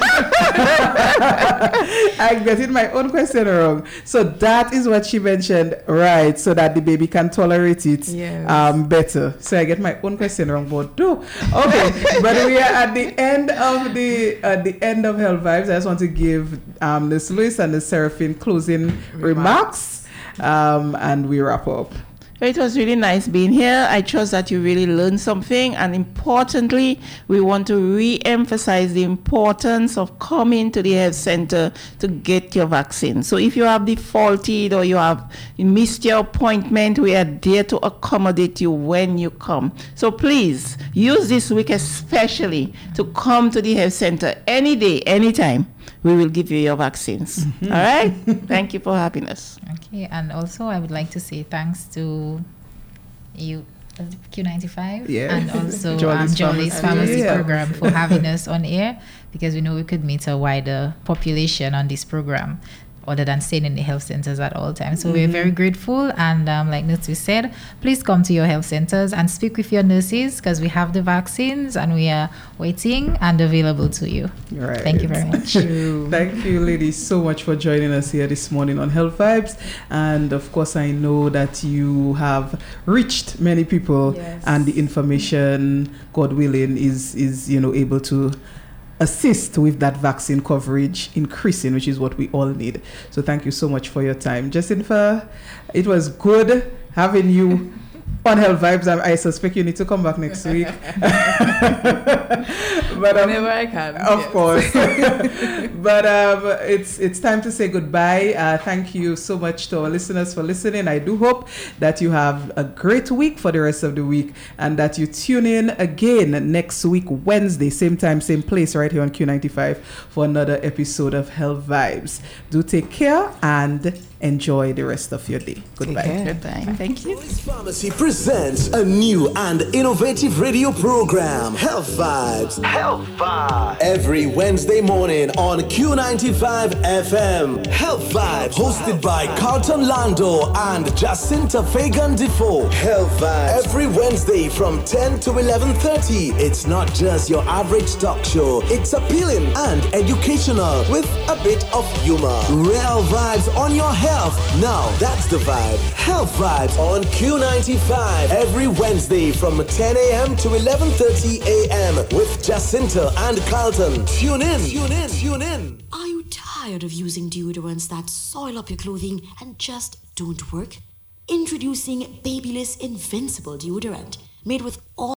I'm getting my own question wrong. So that is what she mentioned, right? So that the baby can tolerate it yes. um better. So I get my own question wrong, but no. Okay, but we are at the end of the at the end of Health Vibes. I just want to give um Miss Lewis and the Seraphine closing remarks, remarks um, and we wrap up. It was really nice being here. I trust that you really learned something, and importantly, we want to re-emphasize the importance of coming to the health center to get your vaccine. So if you have defaulted or you have missed your appointment, we are there to accommodate you when you come. So please use this week especially to come to the health center any day, anytime. We will give you your vaccines. Mm-hmm. All right? Thank you for having us. Okay, and also I would like to say thanks to you, Q ninety-five, yeah. and also Jolly's, um, Jolly's Pharmacy yeah. program for having us on air, because we know we could meet a wider population on this program other than staying in the health centers at all times. So mm-hmm. we're very grateful, and um, like Nurse said, please come to your health centers and speak with your nurses, because we have the vaccines and we are waiting and available to you. Right. Thank you very much. Thank you, ladies, so much for joining us here this morning on Health Vibes. And of course, I know that you have reached many people, yes. and the information, God willing, is is you know able to assist with that vaccine coverage increasing, which is what we all need. So thank you so much for your time. Jacinta, it was good having you on Health Vibes. I, I suspect you need to come back next week. But um, whenever I can. Of yes. course. But um, it's it's time to say goodbye. Uh, thank you so much to our listeners for listening. I do hope that you have a great week for the rest of the week, and that you tune in again next week, Wednesday, same time, same place, right here on Q ninety-five for another episode of Health Vibes. Do take care and enjoy the rest of your day. Goodbye. Goodbye. Thank you. Pharmacy presents a new and innovative radio program, Health Vibes. Health Vibes. Every Wednesday morning on Q ninety-five F M. Health Vibes, hosted by Carlton Lando and Jacinta Fagan Defoe. Health Vibes. Every Wednesday from ten to eleven thirty. It's not just your average talk show. It's appealing and educational with a bit of humor. Real vibes on your head. Health. Now that's the vibe. Health Vibes on Q ninety-five every Wednesday from ten a.m. to eleven thirty a.m. with Jacinta and Carlton. Tune in. Tune in. Tune in. Are you tired of using deodorants that soil up your clothing and just don't work? Introducing Babyliss Invincible deodorant, made with all